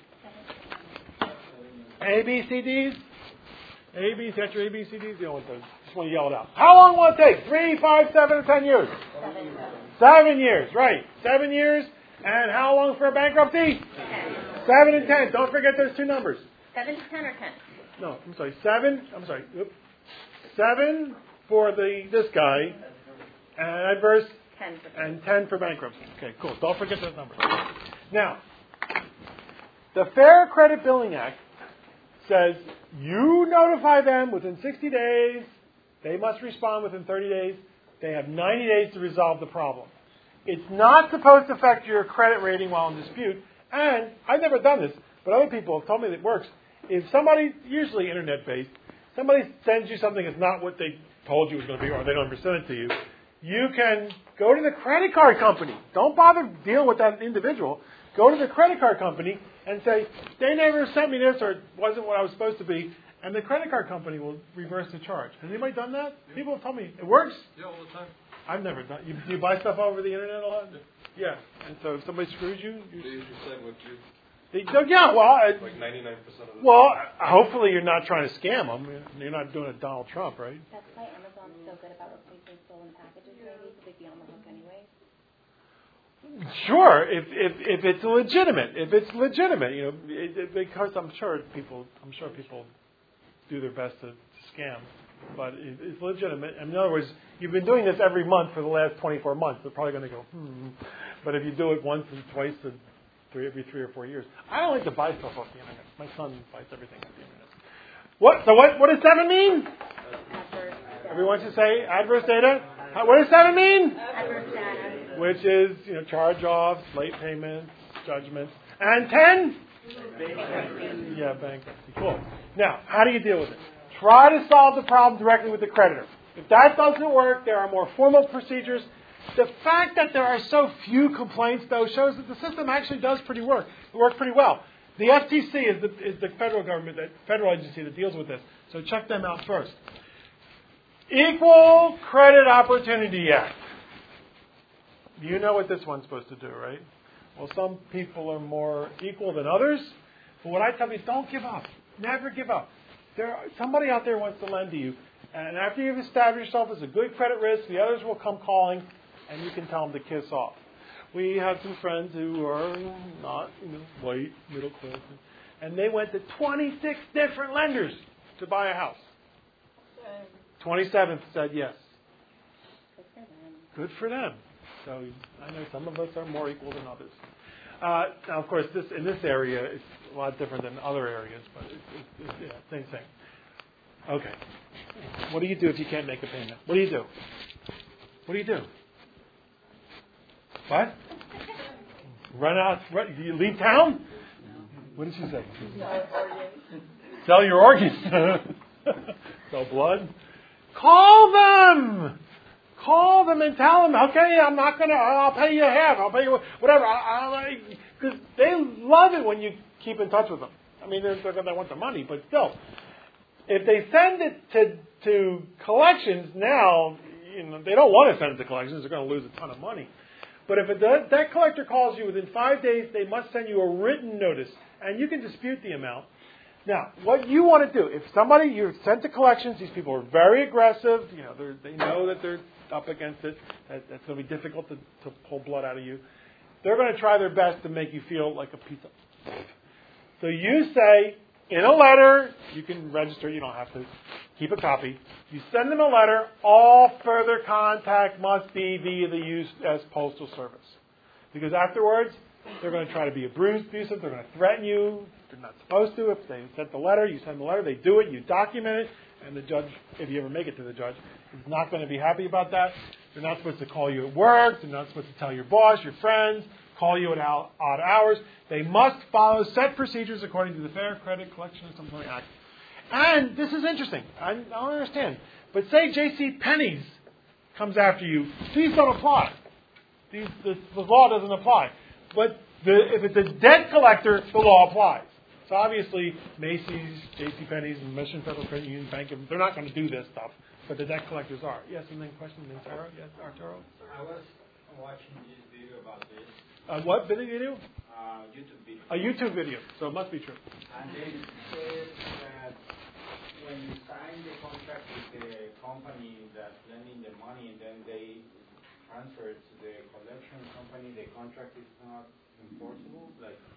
A, B, C, Ds? A, B, got your A, B, C, Ds? You don't want those. Just want to yell it out. How long will it take? 3, 5, 7, or 10 years? 7 years, right. 7 years. And how long for a bankruptcy? 10. 7 and 10. Don't forget those two numbers. 7 to 10 or 10? No, I'm sorry. 7. I'm sorry. Oops. 7 for this guy, and adverse, 10 and 10 for bankruptcy. Okay, cool. Don't forget those numbers. Now, the Fair Credit Billing Act says you notify them within 60 days. They must respond within 30 days. They have 90 days to resolve the problem. It's not supposed to affect your credit rating while in dispute. And I've never done this, but other people have told me that it works. If somebody, usually internet-based, somebody sends you something that's not what they told you it was going to be, or they don't ever send it to you, you can go to the credit card company. Don't bother dealing with that individual. Go to the credit card company and say, they never sent me this, or it wasn't what I was supposed to be, and the credit card company will reverse the charge. Has anybody done that? Yeah. People have told me it works. Yeah, all the time. I've never done. You buy stuff over the internet a lot? Yeah. And so if somebody screws you, they usually say what you. Yeah, well, like 99% of them. Well, hopefully you're not trying to scam them. You're not doing a Donald Trump, right? That's why Amazon's so good about replacing stolen packages, maybe, so they'd be on the hook anyway. Sure, if it's legitimate, because I'm sure people do their best to scam, but it's legitimate. And in other words, you've been doing this every month for the last 24 months. They're probably going to go, But if you do it once and twice and every 3 or 4 years, I don't like to buy stuff off the internet. My son buys everything off the internet. What does 7 mean? Everyone should say adverse data. What does 7 mean? Adverse data. Which is, charge-offs, late payments, judgments. And 10? Bankruptcy. Yeah, bankruptcy. Cool. Now, how do you deal with it? Try to solve the problem directly with the creditor. If that doesn't work, there are more formal procedures. The fact that there are so few complaints, though, shows that the system actually does pretty well. The FTC is the federal government, the federal agency that deals with this. So check them out first. Equal Credit Opportunity Act. You know what this one's supposed to do, right? Well, some people are more equal than others. But what I tell you is don't give up. Never give up. Somebody out there wants to lend to you. And after you've established yourself as a good credit risk, the others will come calling, and you can tell them to kiss off. We have some friends who are not white, middle class, and they went to 26 different lenders to buy a house. 27th said yes. Good for them. So I know some of us are more equal than others. Now, of course, in this area, it's a lot different than other areas, but it's same thing. Okay. What do you do if you can't make a payment? What do you do? What do you do? What? You leave town? What did she say? Sell your organs. Sell blood. Call them. Call them and tell them, okay, I'm not going to, I'll pay you half. I'll pay you whatever. Because they love it when you keep in touch with them. I mean, they're going to want the money, but still. If they send it to collections now, they don't want to send it to collections. They're going to lose a ton of money. But if a debt collector calls you within 5 days, they must send you a written notice, and you can dispute the amount. Now, what you want to do, if somebody you're sent to collections, these people are very aggressive. They know that they're up against it. That's going to be difficult to pull blood out of you. They're going to try their best to make you feel like a piece of. So you say in a letter, you can register. You don't have to keep a copy. You send them a letter. All further contact must be via the U.S. Postal Service, because afterwards they're going to try to be abusive. They're going to threaten you. They're not supposed to. If they sent the letter, you send the letter. They do it. You document it, and the judge, if you ever make it to the judge, is not going to be happy about that. They're not supposed to call you at work. They're not supposed to tell your boss, your friends, call you at odd hours. They must follow set procedures according to the Fair Credit Collection and Something Act. And this is interesting. I don't understand. But say J.C. Penney's comes after you. These don't apply. The law doesn't apply. But if it's a debt collector, the law applies. So obviously, Macy's, J.C. Penney's, and Mission Federal Credit Union, Bank of, they're not going to do this stuff. But the debt collectors are. Yes, and then question, Arturo? Yes, Arturo? I was watching this video about this. What video? YouTube video. A YouTube video. So it must be true. And they said that when you sign the contract with the company that's lending the money and then they transfer it to the collection company, the contract is not enforceable?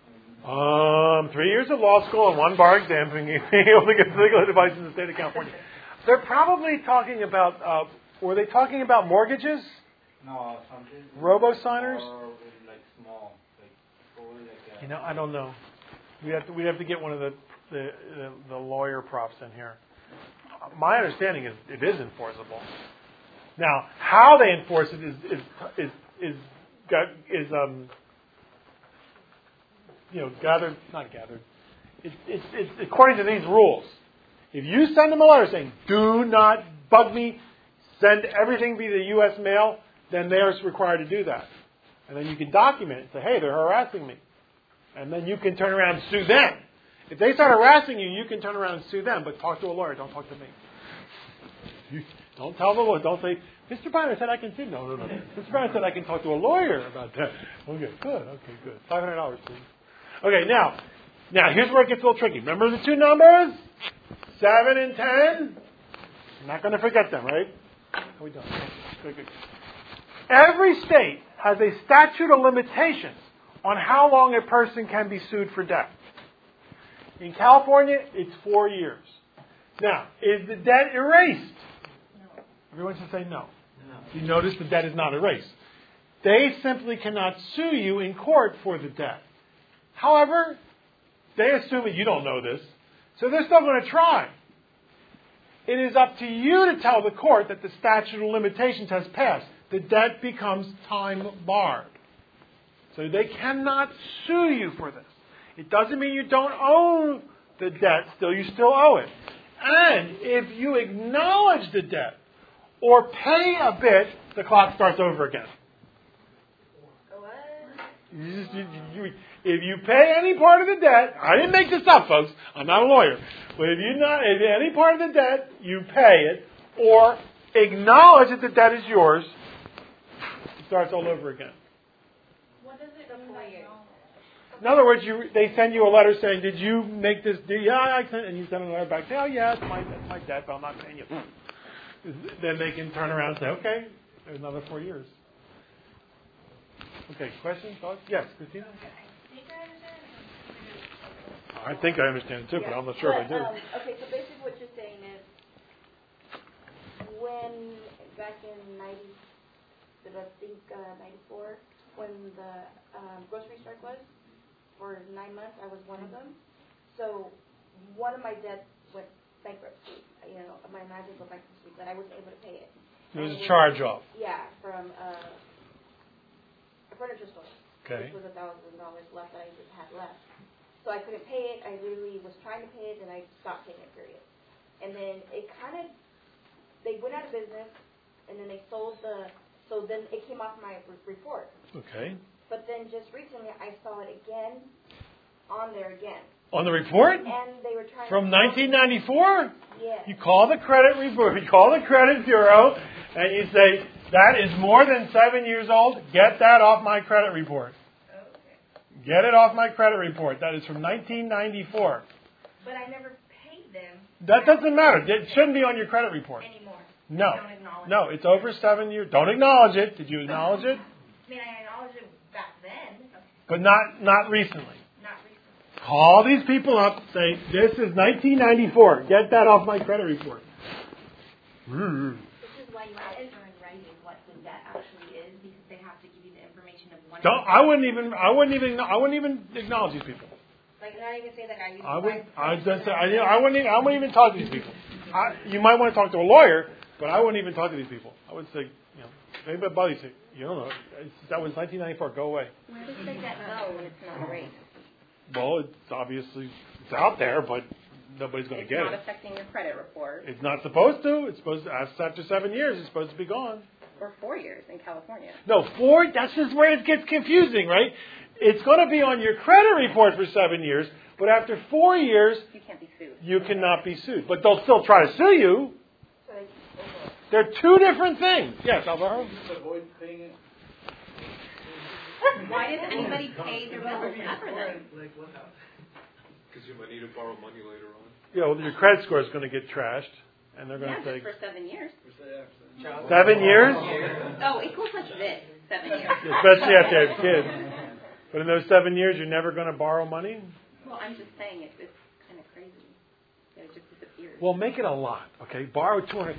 3 years of law school and 1 bar exam being able to get legal advice in the state of California. They're probably talking about, were they talking about mortgages? No, something. Robo-signers? Or small, fully that. I don't know. We have to get one of the lawyer profs in here. My understanding is it is enforceable. Now, how they enforce it is not gathered. It's according to these rules. If you send them a letter saying, do not bug me, send everything via the U.S. mail, then they're required to do that. And then you can document it and say, hey, they're harassing me. And then you can turn around and sue them. If they start harassing you, you can turn around and sue them, but talk to a lawyer, don't talk to me. Don't tell the lawyer, don't say, Mr. Byner said I can sue. No. Mr. Byner said I can talk to a lawyer about that. Okay, good. $500, please. Okay, now here's where it gets a little tricky. Remember the 2 numbers? 7 and 10? I'm not going to forget them, right? How are we done? Good. Every state has a statute of limitations on how long a person can be sued for debt. In California, it's 4 years. Now, is the debt erased? No. Everyone should say no. You notice the debt is not erased. They simply cannot sue you in court for the debt. However, they assume that you don't know this, so they're still going to try. It is up to you to tell the court that the statute of limitations has passed. The debt becomes time barred. So they cannot sue you for this. It doesn't mean you don't owe the debt. You still owe it. And if you acknowledge the debt or pay a bit, the clock starts over again. If you pay any part of the debt, I didn't make this up, folks. I'm not a lawyer. But if any part of the debt, you pay it or acknowledge that the debt is yours, it starts all over again. What does it mean by no? In other words, they send you a letter saying, did you make this deal? Yeah, I sent, and you send a letter back, say, oh yeah, that's my debt, but I'm not paying you. Then they can turn around and say, okay, there's another 4 years. Okay, questions, thoughts? Yes, Christina? I think I understand it too, but I'm not sure if I do. Okay, so basically what you're saying is, when back in 94, when the grocery strike was, for 9 months, I was one of them. So one of my debts went bankruptcy. My marriage went bankruptcy, but I wasn't able to pay it. It was a charge off. Yeah, from furniture store. Okay. Which was $1,000 left that I just had left. So I couldn't pay it. I literally was trying to pay it, and I stopped paying it, period. And then it kind of, they went out of business, and then they sold so then it came off my report. Okay. But then just recently, I saw it again, on there again. On the report? And they were trying From to... 1994? Yes. You call the credit report, you call the credit bureau, and you say, that is more than 7 years old, get that off my credit report. Get it off my credit report. That is from 1994. But I never paid them. That doesn't matter. It shouldn't be on your credit report. Anymore. No. Don't acknowledge No, it's over 7 years. Don't acknowledge it. Did you acknowledge it? I mean, I acknowledged it back then. But not recently. Not recently. Call these people up. Say, this is 1994. Get that off my credit report. This is why you ask for in writing what the debt actually is, because they have to give you the information of one. I wouldn't even acknowledge these people. Like, not even say that I used I wouldn't even talk to these people. You might want to talk to a lawyer, but I wouldn't even talk to these people. I would say, if anybody bothers you, you don't know. That was 1994. Go away. Where does the debt go when it's not erased? Well, it's out there, but nobody's going to get it. It's not affecting your credit report. It's not supposed to. It's supposed to. After 7 years, it's supposed to be gone. Or 4 years in California. No, 4. That's just where it gets confusing, right? It's going to be on your credit report for 7 years, but after 4 years, you can't be sued. You cannot be sued. But they'll still try to sue you. They're two different things. Yes, Alvaro? Avoid paying it. Why does anybody pay their bills ever then? Because you might need to borrow money later on. Yeah, well, your credit score is going to get trashed, and they're going to just take... for 7 years. 7 years? Oh, equals such this, 7 years. Especially after you have kids. But in those 7 years, you're never going to borrow money? Well, I'm just saying it's kind of crazy that it just disappears. Well, make it a lot, okay? Borrow $200,000.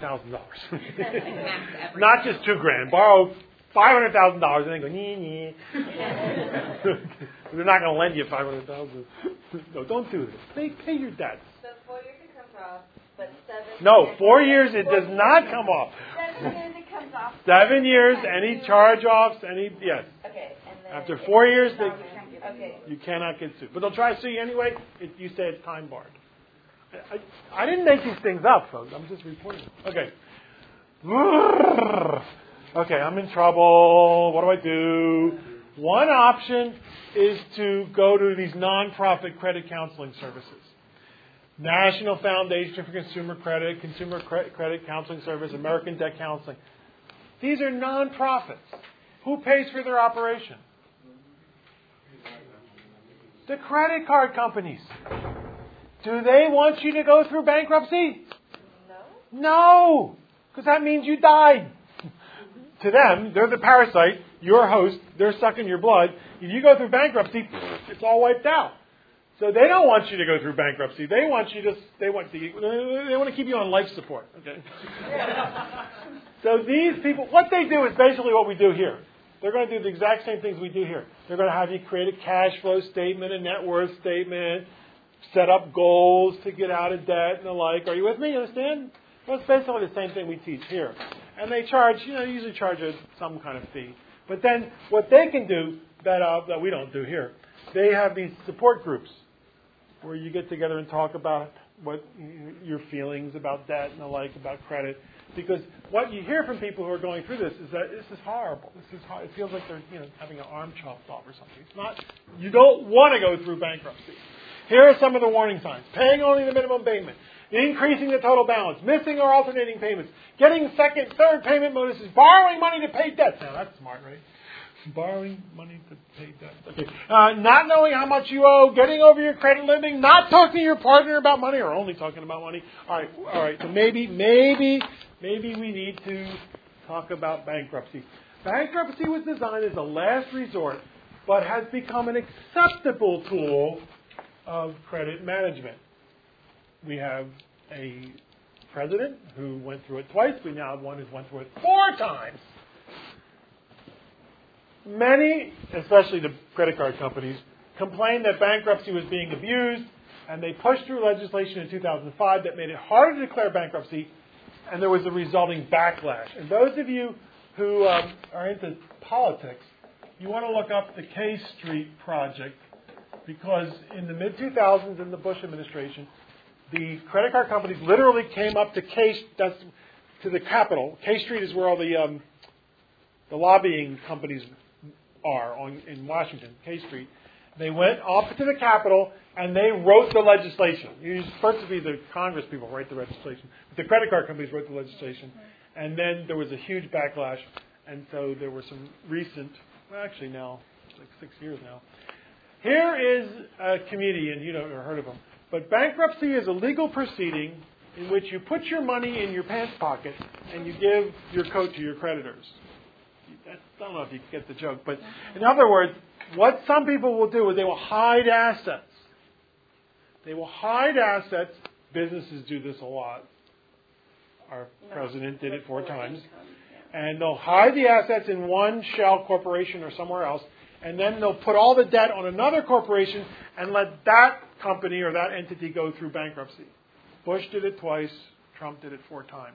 Not just $2,000. Borrow $500,000 and then go, nee. They're not going to lend you $500,000. No, don't do this. Pay your debts. So 4 years it comes off, but 7... No, 4 years it does not come off. 7 years it comes off. 7 years, any charge-offs, yes. Okay, and then... After 4 years, Okay. you cannot get sued. But they'll try to sue you anyway if you say it's time barred. I didn't make these things up, folks. I'm just reporting. Okay. Okay, I'm in trouble. What do I do? One option is to go to these nonprofit credit counseling services. National Foundation for Consumer Credit, Consumer Credit Counseling Service, American Debt Counseling. These are nonprofits. Who pays for their operation? The credit card companies. Do they want you to go through bankruptcy? No. No, because that means you died. To them, they're the parasite, your host, they're sucking your blood. If you go through bankruptcy, it's all wiped out. So they don't want you to go through bankruptcy. They want to keep you on life support. Okay. So these people, what they do is basically what we do here. They're going to do the exact same things we do here. They're going to have you create a cash flow statement, a net worth statement, set up goals to get out of debt and the like. Are you with me? You understand? Well, it's basically the same thing we teach here. And they charge, usually charge some kind of fee. But then what they can do that we don't do here, they have these support groups where you get together and talk about what your feelings about debt and the like, about credit. Because what you hear from people who are going through this is that this is horrible. This is hard. It feels like they're having an arm chopped off or something. It's not. You don't want to go through bankruptcy. Here are some of the warning signs: paying only the minimum payment, increasing the total balance, missing or alternating payments, getting second, third payment notices, borrowing money to pay debts. Now that's smart, right? Borrowing money to pay debts. Okay. Not knowing how much you owe, getting over your credit limit, not talking to your partner about money, or only talking about money. All right. So maybe we need to talk about bankruptcy. Bankruptcy was designed as a last resort, but has become an acceptable tool of credit management. We have a president who went through it twice. We now have one who's went through it 4 times. Many, especially the credit card companies, complained that bankruptcy was being abused, and they pushed through legislation in 2005 that made it harder to declare bankruptcy, and there was a resulting backlash. And those of you who are into politics you want to look up the K Street project, because in the mid-2000s in the Bush administration, the credit card companies literally came up to to the Capitol. K Street is where all the lobbying companies are in Washington, K Street. They went up to the Capitol and they wrote the legislation. You're supposed to be the Congress people write the legislation. But the credit card companies wrote the legislation. And then there was a huge backlash. And so there were some recent, actually now, it's like 6 years now. Here is a comedian, you don't ever heard of him. But bankruptcy is a legal proceeding in which you put your money in your pants pocket and you give your coat to your creditors. I don't know if you get the joke, but in other words, what some people will do is they will hide assets. They will hide assets. Businesses do this a lot. Our president did it 4 times. And they'll hide the assets in one shell corporation or somewhere else, and then they'll put all the debt on another corporation and let that company or that entity go through bankruptcy. Bush did it twice. Trump did it 4 times.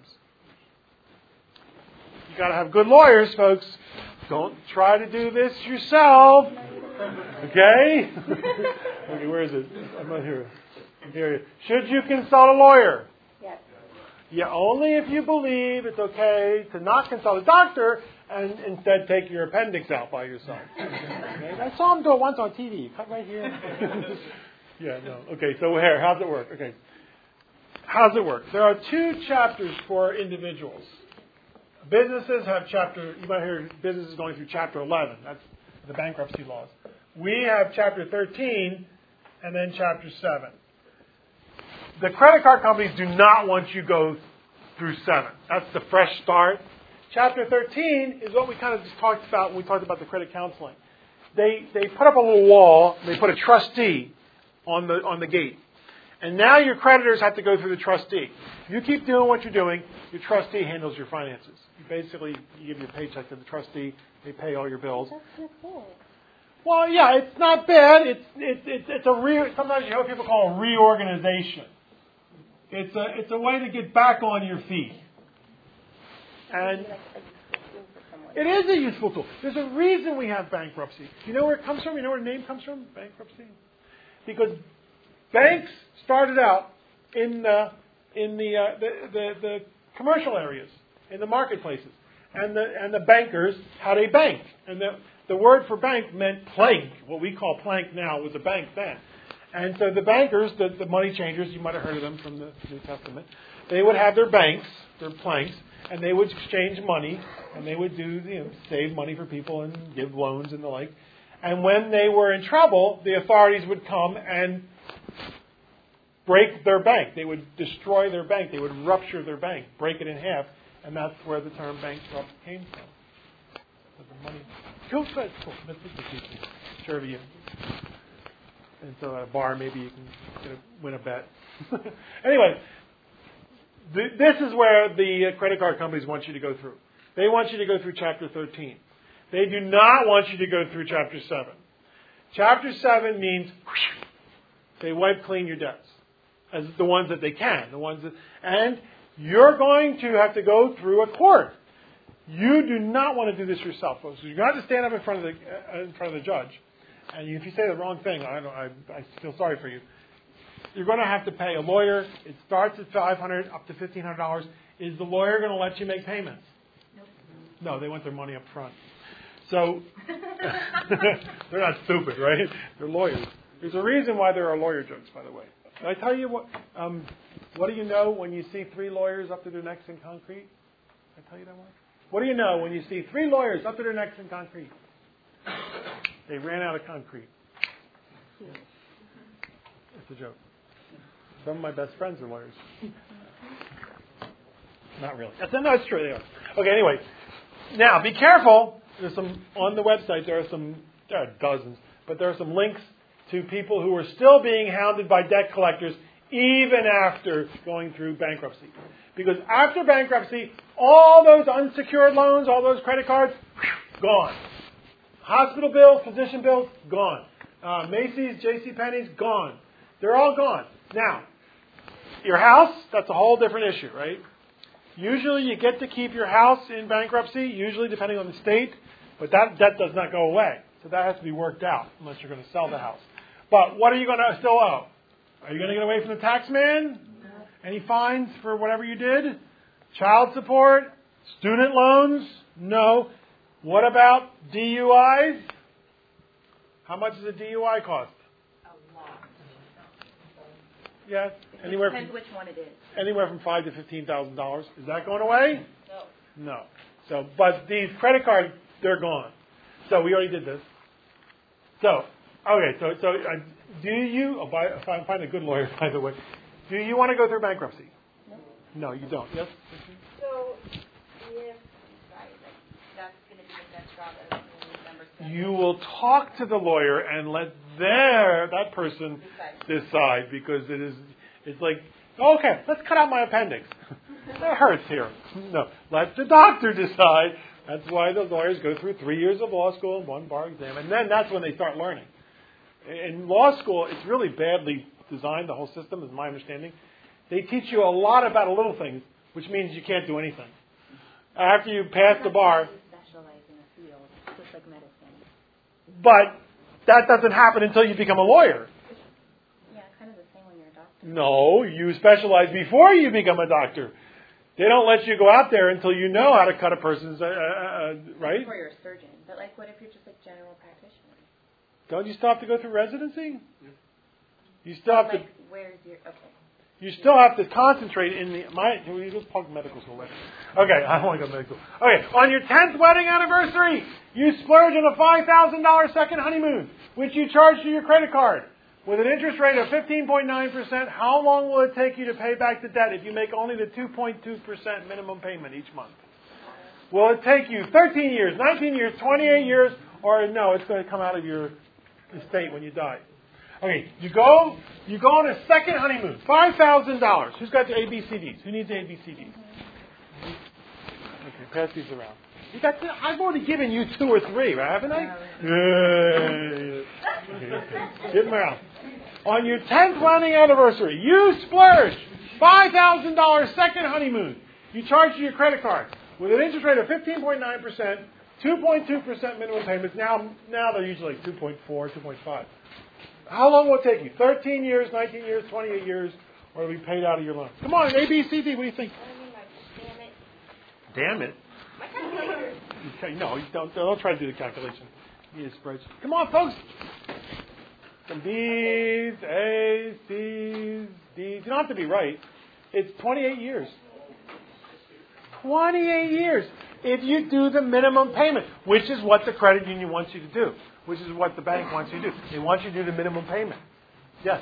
You got to have good lawyers, folks. Don't try to do this yourself. Okay? Okay, where is it? I'm not here. Here. Should you consult a lawyer? Yes. Yeah, only if you believe it's okay to not consult a doctor and instead take your appendix out by yourself. Okay? I saw him do it once on TV. Cut right here. Yeah, no. Okay, so here, how's it work? Okay. How's it work? There are 2 chapters for individuals. Businesses have you might hear businesses going through chapter 11. That's the bankruptcy laws. We have chapter 13 and then chapter 7. The credit card companies do not want you to go through 7. That's the fresh start. Chapter 13 is what we kind of just talked about when we talked about the credit counseling. They put up a little wall. They put a trustee on the gate. And now your creditors have to go through the trustee. If you keep doing what you're doing, your trustee handles your finances. You give your paycheck to the trustee. They pay all your bills. That's so cool. Well, yeah, it's not bad. Sometimes you hear people call it reorganization. It's a way to get back on your feet. And it is a useful tool. There's a reason we have bankruptcy. You know where it comes from? You know where the name comes from? Bankruptcy. Because banks started out in the commercial areas, in the marketplaces, and the bankers had a bank, and the word for bank meant plank. What we call plank now was a bank then. And so the bankers, the money changers, you might have heard of them from the New Testament, they would have their banks, their planks, and they would exchange money, and they would save money for people and give loans and the like. And when they were in trouble, the authorities would come and break their bank. They would destroy their bank. They would rupture their bank, break it in half, and that's where the term bankrupt came from. So the money. Cool. That's the trivia. And so at a bar, maybe you can win a bet. Anyway, this is where the credit card companies want you to go through. They want you to go through Chapter 13. They do not want you to go through Chapter 7. Chapter 7 means they wipe clean your debts, as the ones that they can, and you're going to have to go through a court. You do not want to do this yourself, folks. You're going to have to stand up in front of the judge, and if you say the wrong thing, I feel sorry for you. You're going to have to pay a lawyer. It starts at $500 up to $1,500. Is the lawyer going to let you make payments? Nope. No, they want their money up front. So they're not stupid, right? They're lawyers. There's a reason why there are lawyer jokes, by the way. Can I tell you what do you know when you see 3 lawyers up to their necks in concrete? Can I tell you that one? What do you know when you see 3 lawyers up to their necks in concrete? They ran out of concrete. It's a joke. Some of my best friends are lawyers. Not really. That's true, they are. Okay, anyway. Now, be careful. There's some on the website. There are dozens, but there are some links to people who are still being hounded by debt collectors even after going through bankruptcy. Because after bankruptcy, all those unsecured loans, all those credit cards, gone. Hospital bills, physician bills, gone. Macy's, JCPenney's, gone. They're all gone. Now, your house, that's a whole different issue, right? Usually you get to keep your house in bankruptcy, usually depending on the state. But that debt does not go away. So that has to be worked out unless you're going to sell the house. But what are you going to still owe? Are you going to get away from the tax man? No. Any fines for whatever you did? Child support? Student loans? No. What about DUIs? How much does a DUI cost? A lot. Yes. It depends which one it is. Anywhere from $5,000 to $15,000. Is that going away? No. So, but these credit cards, they're gone. So we already did this. So, okay. So do you? If I find a good lawyer, by the way, do you want to go through bankruptcy? No, you don't. Yes. So, if that's going to be the best route as number 7. You will talk to the lawyer and let that person decide because it's like, okay, let's cut out my appendix. That hurts here. No, let the doctor decide. That's why the lawyers go through 3 years of law school and 1 bar exam, and then that's when they start learning. In law school, it's really badly designed, the whole system, is my understanding. They teach you a lot about a little thing, which means you can't do anything. After you pass the bar... Specialize in a field, just like medicine. But that doesn't happen until you become a lawyer. Yeah, kind of the same when you're a doctor. No, you specialize before you become a doctor. They don't let you go out there until you know how to cut a person's, right? Before you're a surgeon. But like, what if you're just like general practitioner? Don't you still have to go through residency? You still have to... Where's your... Okay. You still have to concentrate in the... We'll talk medical school later. Okay, I don't want to go to medical school. Okay, on your 10th wedding anniversary, you splurge on a $5,000 second honeymoon, which you charge to your credit card. With an interest rate of 15.9%, how long will it take you to pay back the debt if you make only the 2.2% minimum payment each month? Will it take you 13 years, 19 years, 28 years, or no, it's going to come out of your estate when you die? Okay, you go on a second honeymoon, $5,000. Who's got the ABCDs? Who needs the ABCDs? Okay, pass these around. I've already given you 2 or 3, right, haven't I? Okay. Give them around. On your 10th wedding anniversary, you splurge $5,000 second honeymoon. You charge to your credit card with an interest rate of 15.9%, 2.2% minimum payments. Now they're usually like 2.4, 2.5. How long will it take you? 13 years, 19 years, 28 years, or will it be paid out of your loan? Come on, A, B, C, D. What do you think? Damn it. Okay, no, don't try to do the calculation. You need a spreadsheet. Come on, folks. Some B's, A's, C's, D's. You don't have to be right. It's 28 years. 28 years. If you do the minimum payment, which is what the credit union wants you to do, which is what the bank wants you to do. They want you to do the minimum payment. Yes.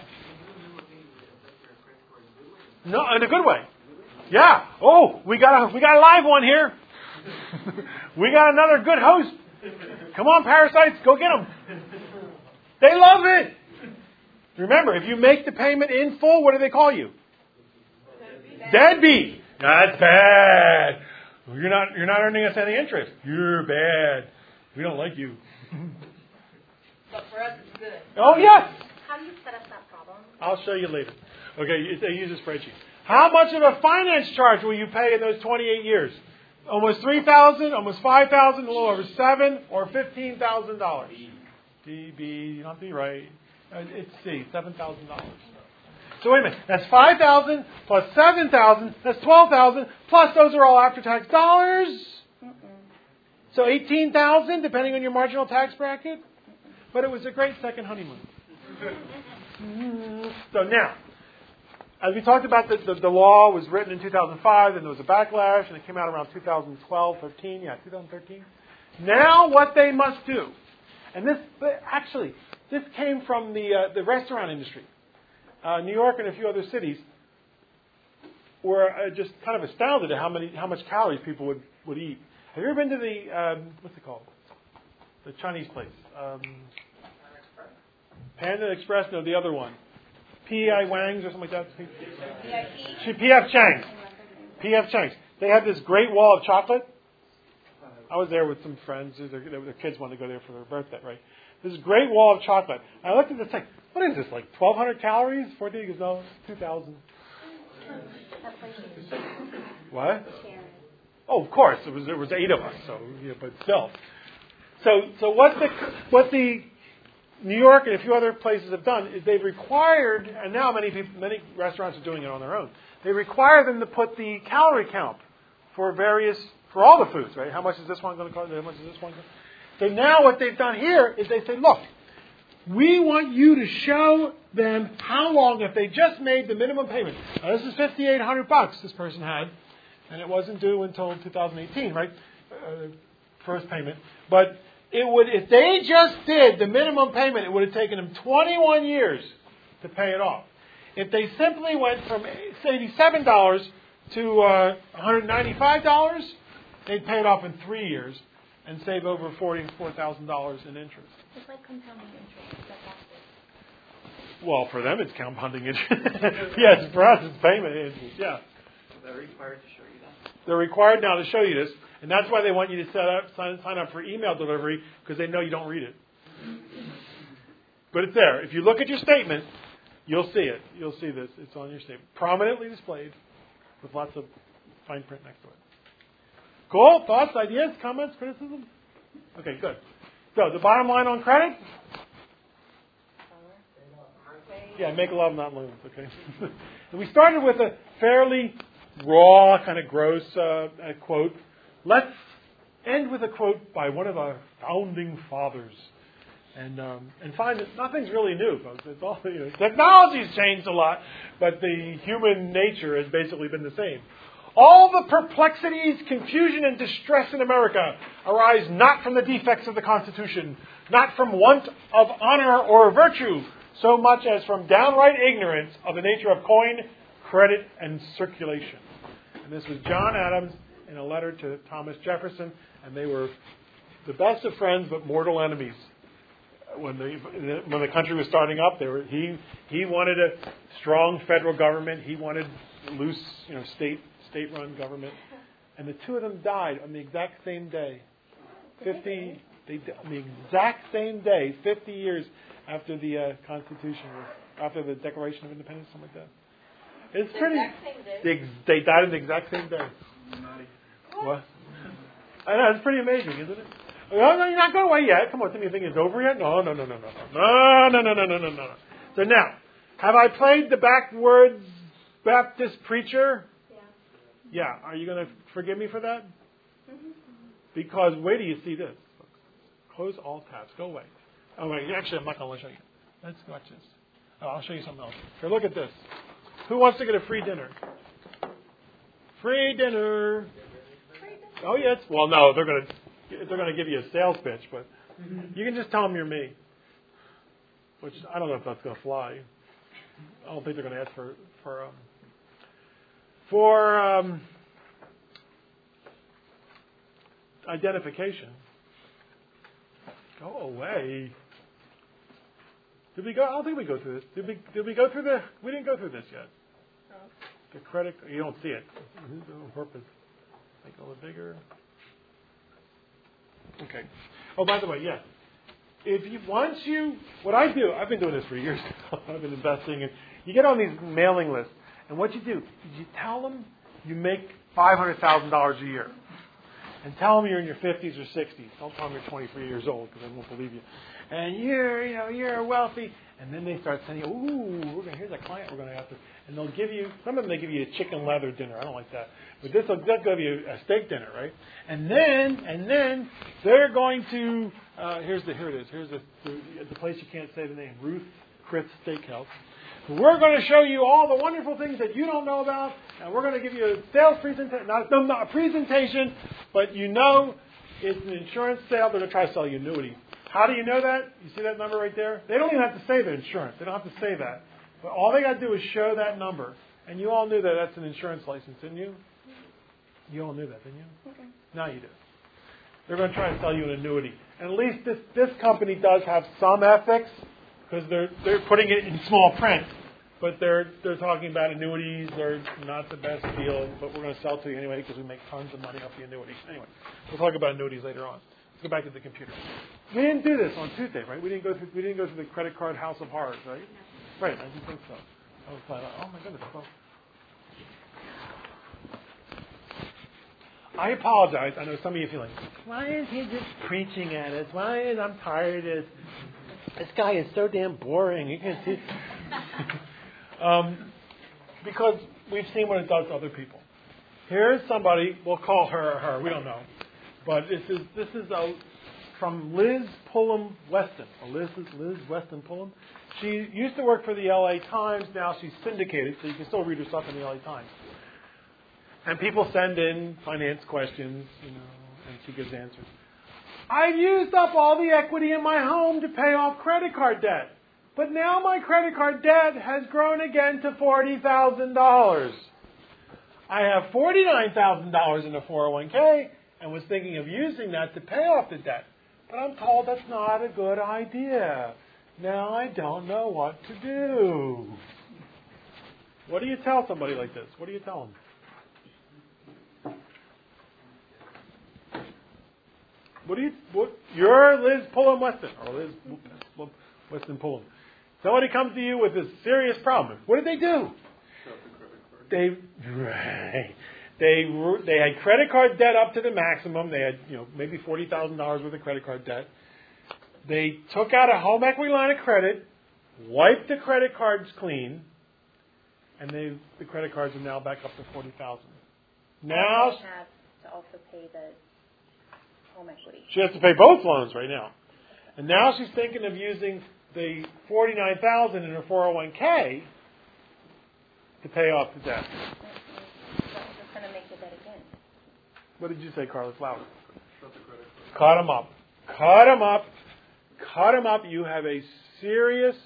No, in a good way. Yeah. Oh, we got a live one here. We got another good host. Come on, parasites, go get them. They love it. Remember, if you make the payment in full, what do they call you? Deadbeat. That's bad. You're not earning us any interest. You're bad. We don't like you. But for us, it's good. Oh, yes. How do you set up that problem? I'll show you later. Okay, use a spreadsheet. How much of a finance charge will you pay in those 28 years? Almost $3,000, almost $5,000, a little over $7,000, or $15,000. D, B, you don't have to be right. It's C, $7,000. So wait a minute, that's $5,000 plus $7,000, that's $12,000, plus those are all after-tax dollars. So $18,000, depending on your marginal tax bracket. But it was a great second honeymoon. So now, as we talked about, the law was written in 2005, and there was a backlash, and it came out around 2012, 13. Yeah, 2013. Now what they must do, and this came from the restaurant industry. New York and a few other cities were just kind of astounded at how much calories people would eat. Have you ever been to the what's it called? The Chinese place. Panda Express? No, the other one. P.I. Wang's or something like that. P.F. Chang's. P.F. Chang's. They have this great wall of chocolate. I was there with some friends. Their kids wanted to go there for their birthday, right? This great wall of chocolate. I looked at this thing. What is this, like 1,200 calories? 14? He goes, no, 2,000. What? Oh, of course. There was 8 of us. So, but still. So what the New York and a few other places have done is they've required, and now many restaurants are doing it on their own. They require them to put the calorie count for all the foods, right? How much is this one going to cost? How much is this one going to cost? So now what they've done here is they say, look, we want you to show them how long, if they just made the minimum payment. Now, this is $5,800 this person had, and it wasn't due until 2018, right? First payment. But if they just did the minimum payment, it would have taken them 21 years to pay it off. If they simply went from $87 to $195, they'd pay it off in 3 years and save over $44,000 in interest. It's like compounding interest. That's awesome. Well, for them it's compounding interest. Yes, for us it's payment interest. Yeah. They're required to show you that. They're required now to show you this, and that's why they want you to sign up for email delivery, because they know you don't read it. But it's there. If you look at your statement, you'll see it. You'll see this. It's on your statement, prominently displayed, with lots of fine print next to it. Cool? Thoughts, ideas, comments, criticism? Okay, good. So, the bottom line on credit? Yeah, make love, not loans, okay? And we started with a fairly raw, kind of gross quote. Let's end with a quote by one of our founding fathers. And find that nothing's really new, folks. It's all, technology's changed a lot, but the human nature has basically been the same. All the perplexities, confusion, and distress in America arise not from the defects of the Constitution, not from want of honor or virtue, so much as from downright ignorance of the nature of coin, credit, and circulation. And this was John Adams in a letter to Thomas Jefferson, and they were the best of friends but mortal enemies. When the country was starting up, he wanted a strong federal government. He wanted loose, state-run government, and the two of them died on the exact same day. On the exact same day, 50 years after the Constitution, after the Declaration of Independence, something like that. It's pretty. They died on the exact same day. What? I know, it's pretty amazing, isn't it? Oh, no, you're not going away yet. Come on, you think it's over yet? No. So now, have I played the backwards Baptist preacher? Yeah. Are you going to forgive me for that? Because wait till you see this. Close all tabs. Go away. Oh, wait. Actually, I'm not going to show you. Let's watch this. Oh, I'll show you something else. Here, look at this. Who wants to get a free dinner? Free dinner. Oh, yes. Well, no, they're going to give you a sales pitch, but you can just tell them you're me. Which I don't know if that's going to fly. I don't think they're going to ask for identification. Go away. Did we go? I don't think we go through this. Did we go through the? We didn't go through this yet. No. The credit. You don't see it. On purpose. Make it a little bigger. Okay. Oh, by the way, yeah. What I do, I've been doing this for years. I've been investing, and you get on these mailing lists, and what you do is you tell them you make $500,000 a year, and tell them you're in your 50s or 60s. Don't tell them you're 23 years old because they won't believe you. And you're wealthy, and then they start saying, here's a client we're going to have to, and they'll give you. Some of them they give you a chicken leather dinner. I don't like that, but they'll give you a steak dinner, right? And then they're going to. Here it is. Here's the place you can't say the name. Ruth Chris Steakhouse. We're going to show you all the wonderful things that you don't know about, and we're going to give you a sales presentation, not a presentation, but it's an insurance sale. They're going to try to sell you annuity. How do you know that? You see that number right there? They don't even have to say the insurance. They don't have to say that. But all they got to do is show that number. And you all knew that that's an insurance license, didn't you? You all knew that, didn't you? Okay. Now you do. They're going to try to sell you an annuity. And at least this company does have some ethics, because they're putting it in small print. But they're talking about annuities. They're not the best deal, but we're going to sell to you anyway because we make tons of money off the annuities. Anyway, we'll talk about annuities later on. Let's go back to the computer. We didn't do this on Tuesday, right? We didn't go through the credit card house of horrors, right? No. Right, I didn't think so. I was like, oh my goodness. Well. I apologize. I know some of you feel like, why is he just preaching at us? I'm tired of this. This guy is so damn boring. You can see. Because we've seen what it does to other people. Here's somebody, we'll call her or her, we don't know. But this is from Liz Pullum Weston. Liz Weston Pullum. She used to work for the LA Times. Now she's syndicated, so you can still read her stuff in the LA Times. And people send in finance questions, and she gives answers. I've used up all the equity in my home to pay off credit card debt. But now my credit card debt has grown again to $40,000. I have $49,000 in a 401k and was thinking of using that to pay off the debt. But I'm told that's not a good idea. Now I don't know what to do. What do you tell somebody like this? What do you tell them? You're Liz Pullum Weston, or Liz Weston Pullum. Somebody comes to you with this serious problem. What did they do? They had credit card debt up to the maximum. They had maybe $40,000 worth of credit card debt. They took out a home equity line of credit, wiped the credit cards clean, and the credit cards are now back up to $40,000. Now she has to also pay the home equity. She has to pay both loans right now, and now she's thinking of using the $49,000 in her 401k to pay off the debt. Just going to make the debt again. What did you say, Carlos? Loud. Cut them up. Cut them up. Cut them up. You have a serious...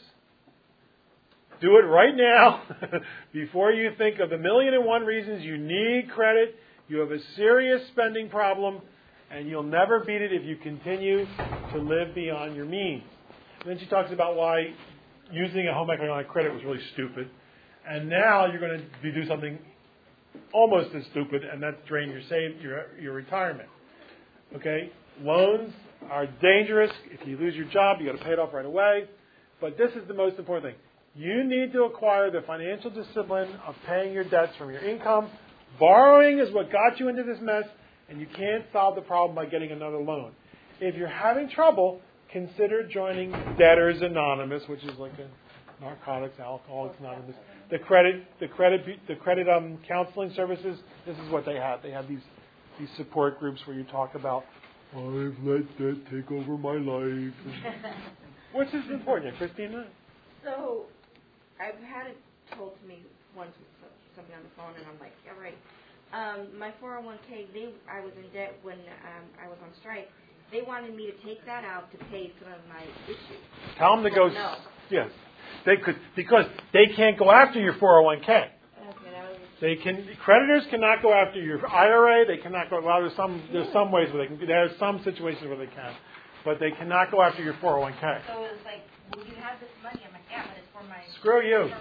Do it right now before you think of the 1,000,001 reasons you need credit. You have a serious spending problem, and you'll never beat it if you continue to live beyond your means. And then she talks about why using a home equity line of credit was really stupid. And now you're going to do something almost as stupid, and that's drain your retirement. Okay? Loans are dangerous. If you lose your job, you've got to pay it off right away. But this is the most important thing. You need to acquire the financial discipline of paying your debts from your income. Borrowing is what got you into this mess, and you can't solve the problem by getting another loan. If you're having trouble, consider joining Debtors Anonymous, which is like a Narcotics, Alcoholics Anonymous. The credit counseling services. This is what they have. They have these support groups where you talk about, I've let debt take over my life. Which is important, Christina? So, I've had it told to me once with somebody on the phone, and I'm like, yeah, right. My 401k, I was in debt when I was on strike. They wanted me to take that out to pay some of my issues. Tell them to go. No. Yes, they could, because they can't go after your 401k. They can. Creditors cannot go after your IRA. They cannot go. Well, there's some ways where they can. There's some situations where they can, but they cannot go after your 401k. So it's like, well, you have this money. I'm like, yeah, but it's for my. Screw you.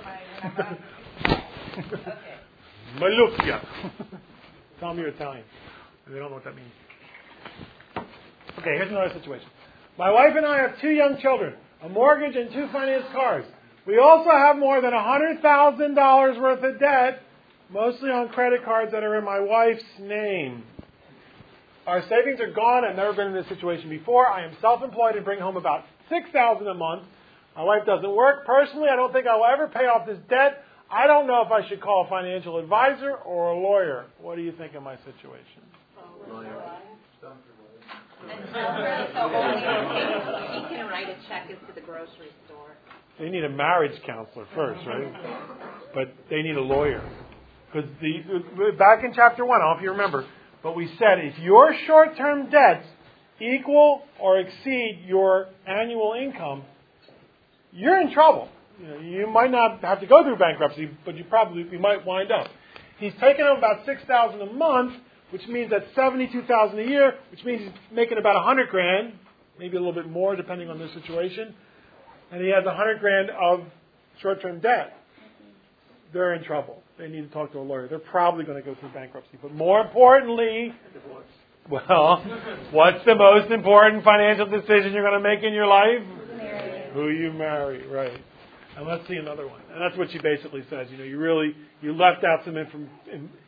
Okay. Malupia. Tell them you're Italian. They don't know what that means. Okay, here's another situation. My wife and I have 2 young children, a mortgage, and 2 finance cars. We also have more than $100,000 worth of debt, mostly on credit cards that are in my wife's name. Our savings are gone. I've never been in this situation before. I am self-employed and bring home about $6,000 a month. My wife doesn't work. Personally, I don't think I will ever pay off this debt. I don't know if I should call a financial advisor or a lawyer. What do you think of my situation? Lawyer. And so only he can write a check into the grocery store. They need a marriage counselor first, right? But they need a lawyer. Because back in chapter 1, I don't know if you remember, but we said if your short-term debts equal or exceed your annual income, you're in trouble. You might not have to go through bankruptcy, but you might wind up. He's taking home about $6,000 a month, which means that's $72,000 a year, which means he's making about $100,000, maybe a little bit more depending on the situation. And he has $100,000 of short-term debt. They're in trouble. They need to talk to a lawyer. They're probably going to go through bankruptcy. But more importantly, well, what's the most important financial decision you're going to make in your life? Who you marry, right. And let's see another one. And that's what she basically says. You left out some information.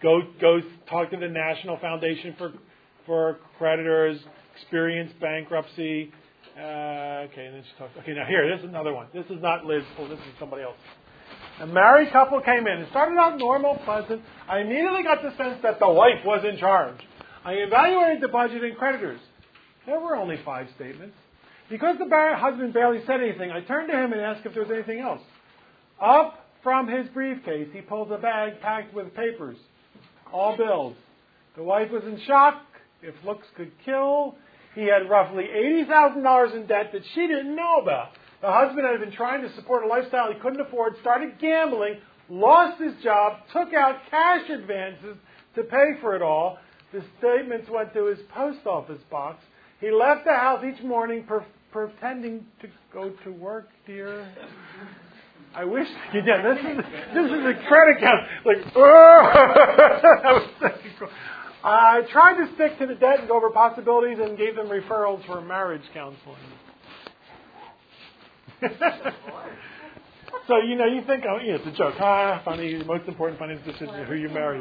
Go talk to the National Foundation for Creditors, experience bankruptcy. Okay, and then she talks. Okay, now here, this is another one. This is not Liz. Oh, this is somebody else. A married couple came in. It started out normal, pleasant. I immediately got the sense that the wife was in charge. I evaluated the budget and creditors. There were only 5 statements. Because the husband barely said anything, I turned to him and asked if there was anything else. Up from his briefcase, he pulls a bag packed with papers. All bills. The wife was in shock. If looks could kill. He had roughly $80,000 in debt that she didn't know about. The husband had been trying to support a lifestyle he couldn't afford, started gambling, lost his job, took out cash advances to pay for it all. The statements went to his post office box. He left the house each morning pretending to go to work, dear. I wish, yeah, this is a credit count. I tried to stick to the debt and go over possibilities and gave them referrals for marriage counseling. So, you think, oh, it's a joke. Funny, the most important financial decision is who you marry.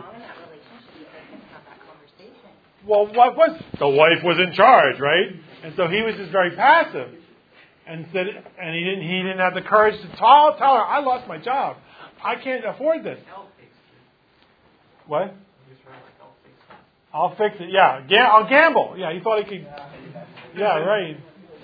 Well, what was, the wife was in charge, right? And so he was just very passive. And said, and he didn't have the courage to tell her, I lost my job. I can't afford this. What? I'll fix it. Yeah, I'll gamble. Yeah, he thought he could. Yeah, right.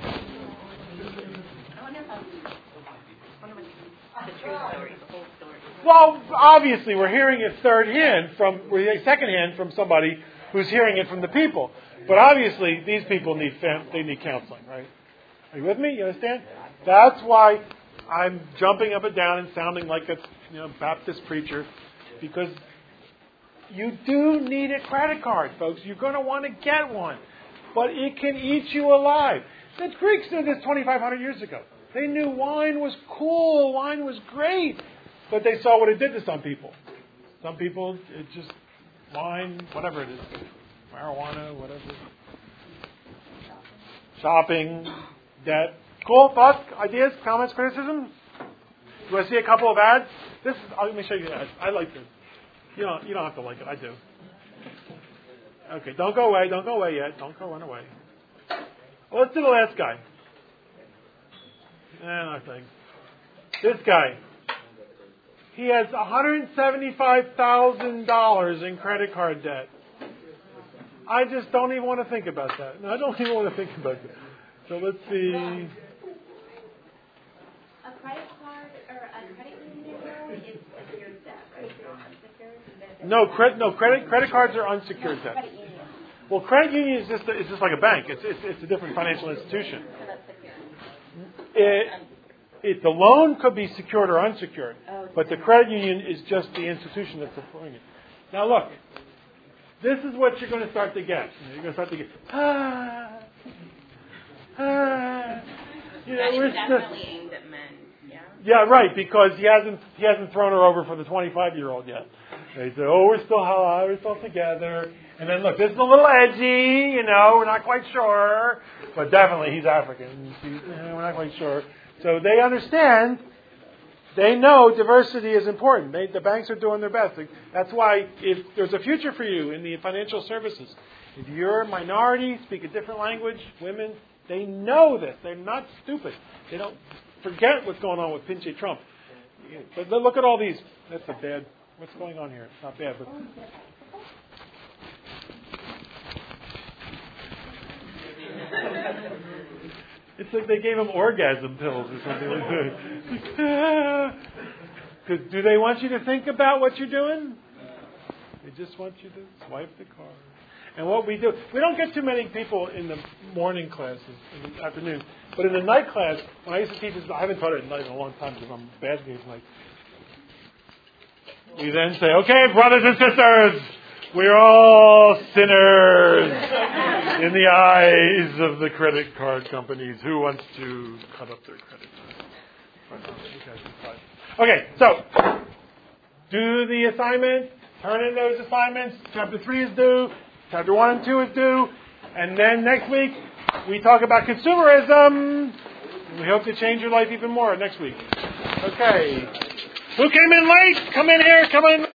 Well, obviously, we're hearing it secondhand from somebody who's hearing it from the people. But obviously, these people need counseling, right? Are you with me? You understand? That's why I'm jumping up and down and sounding like a Baptist preacher, because you do need a credit card, folks. You're going to want to get one. But it can eat you alive. The Greeks knew this 2,500 years ago. They knew wine was cool. Wine was great. But they saw what it did to some people. Some people, it just, wine, whatever it is. Marijuana, whatever. Shopping, debt. Cool? Thoughts, ideas, comments, criticism? You want to see a couple of ads? Let me show you the ads. I like this. You don't have to like it. I do. Okay, don't go away. Don't go away yet. Don't go run away. Well, let's do the last guy. I think. This guy. He has $175,000 in credit card debt. I just don't even want to think about that. No, I don't even want to think about that. So let's see. A credit card or a credit union loan is secured debt, right? Unsecured? No, credit cards are unsecured debt. Credit union. Well, credit union is just like a bank. It's a different financial institution. So that's secured. The loan could be secured or unsecured, but the credit union is just the institution that's supporting it. Now look, this is what you're going to start to get. You're going to start to get, It's definitely aimed at men, yeah? Yeah, right, because he hasn't thrown her over for the 25-year-old yet. They say, we're still together. And then look, this is a little edgy, we're not quite sure. But definitely he's African. We're not quite sure. So they understand, they know diversity is important. The banks are doing their best. That's why if there's a future for you in the financial services, if you're a minority, speak a different language, women, they know this. They're not stupid. They don't forget what's going on with Pinche Trump. But look at all these. That's a bad, what's going on here? It's not bad, but... It's like they gave him orgasm pills or something like that. Do they want you to think about what you're doing? They just want you to swipe the card. And what we do, we don't get too many people in the morning classes, in the afternoon. But in the night class, when I used to teach this, I haven't taught it at night in a long time because I'm bad at these nights. We then say, okay, brothers and sisters, we're all sinners in the eyes of the credit card companies. Who wants to cut up their credit card? Okay, so do the assignment, turn in those assignments. Chapter 3 is due. Chapter 1 and 2 is due. And then next week, we talk about consumerism. We hope to change your life even more next week. Okay. Who came in late? Come in here. Come in.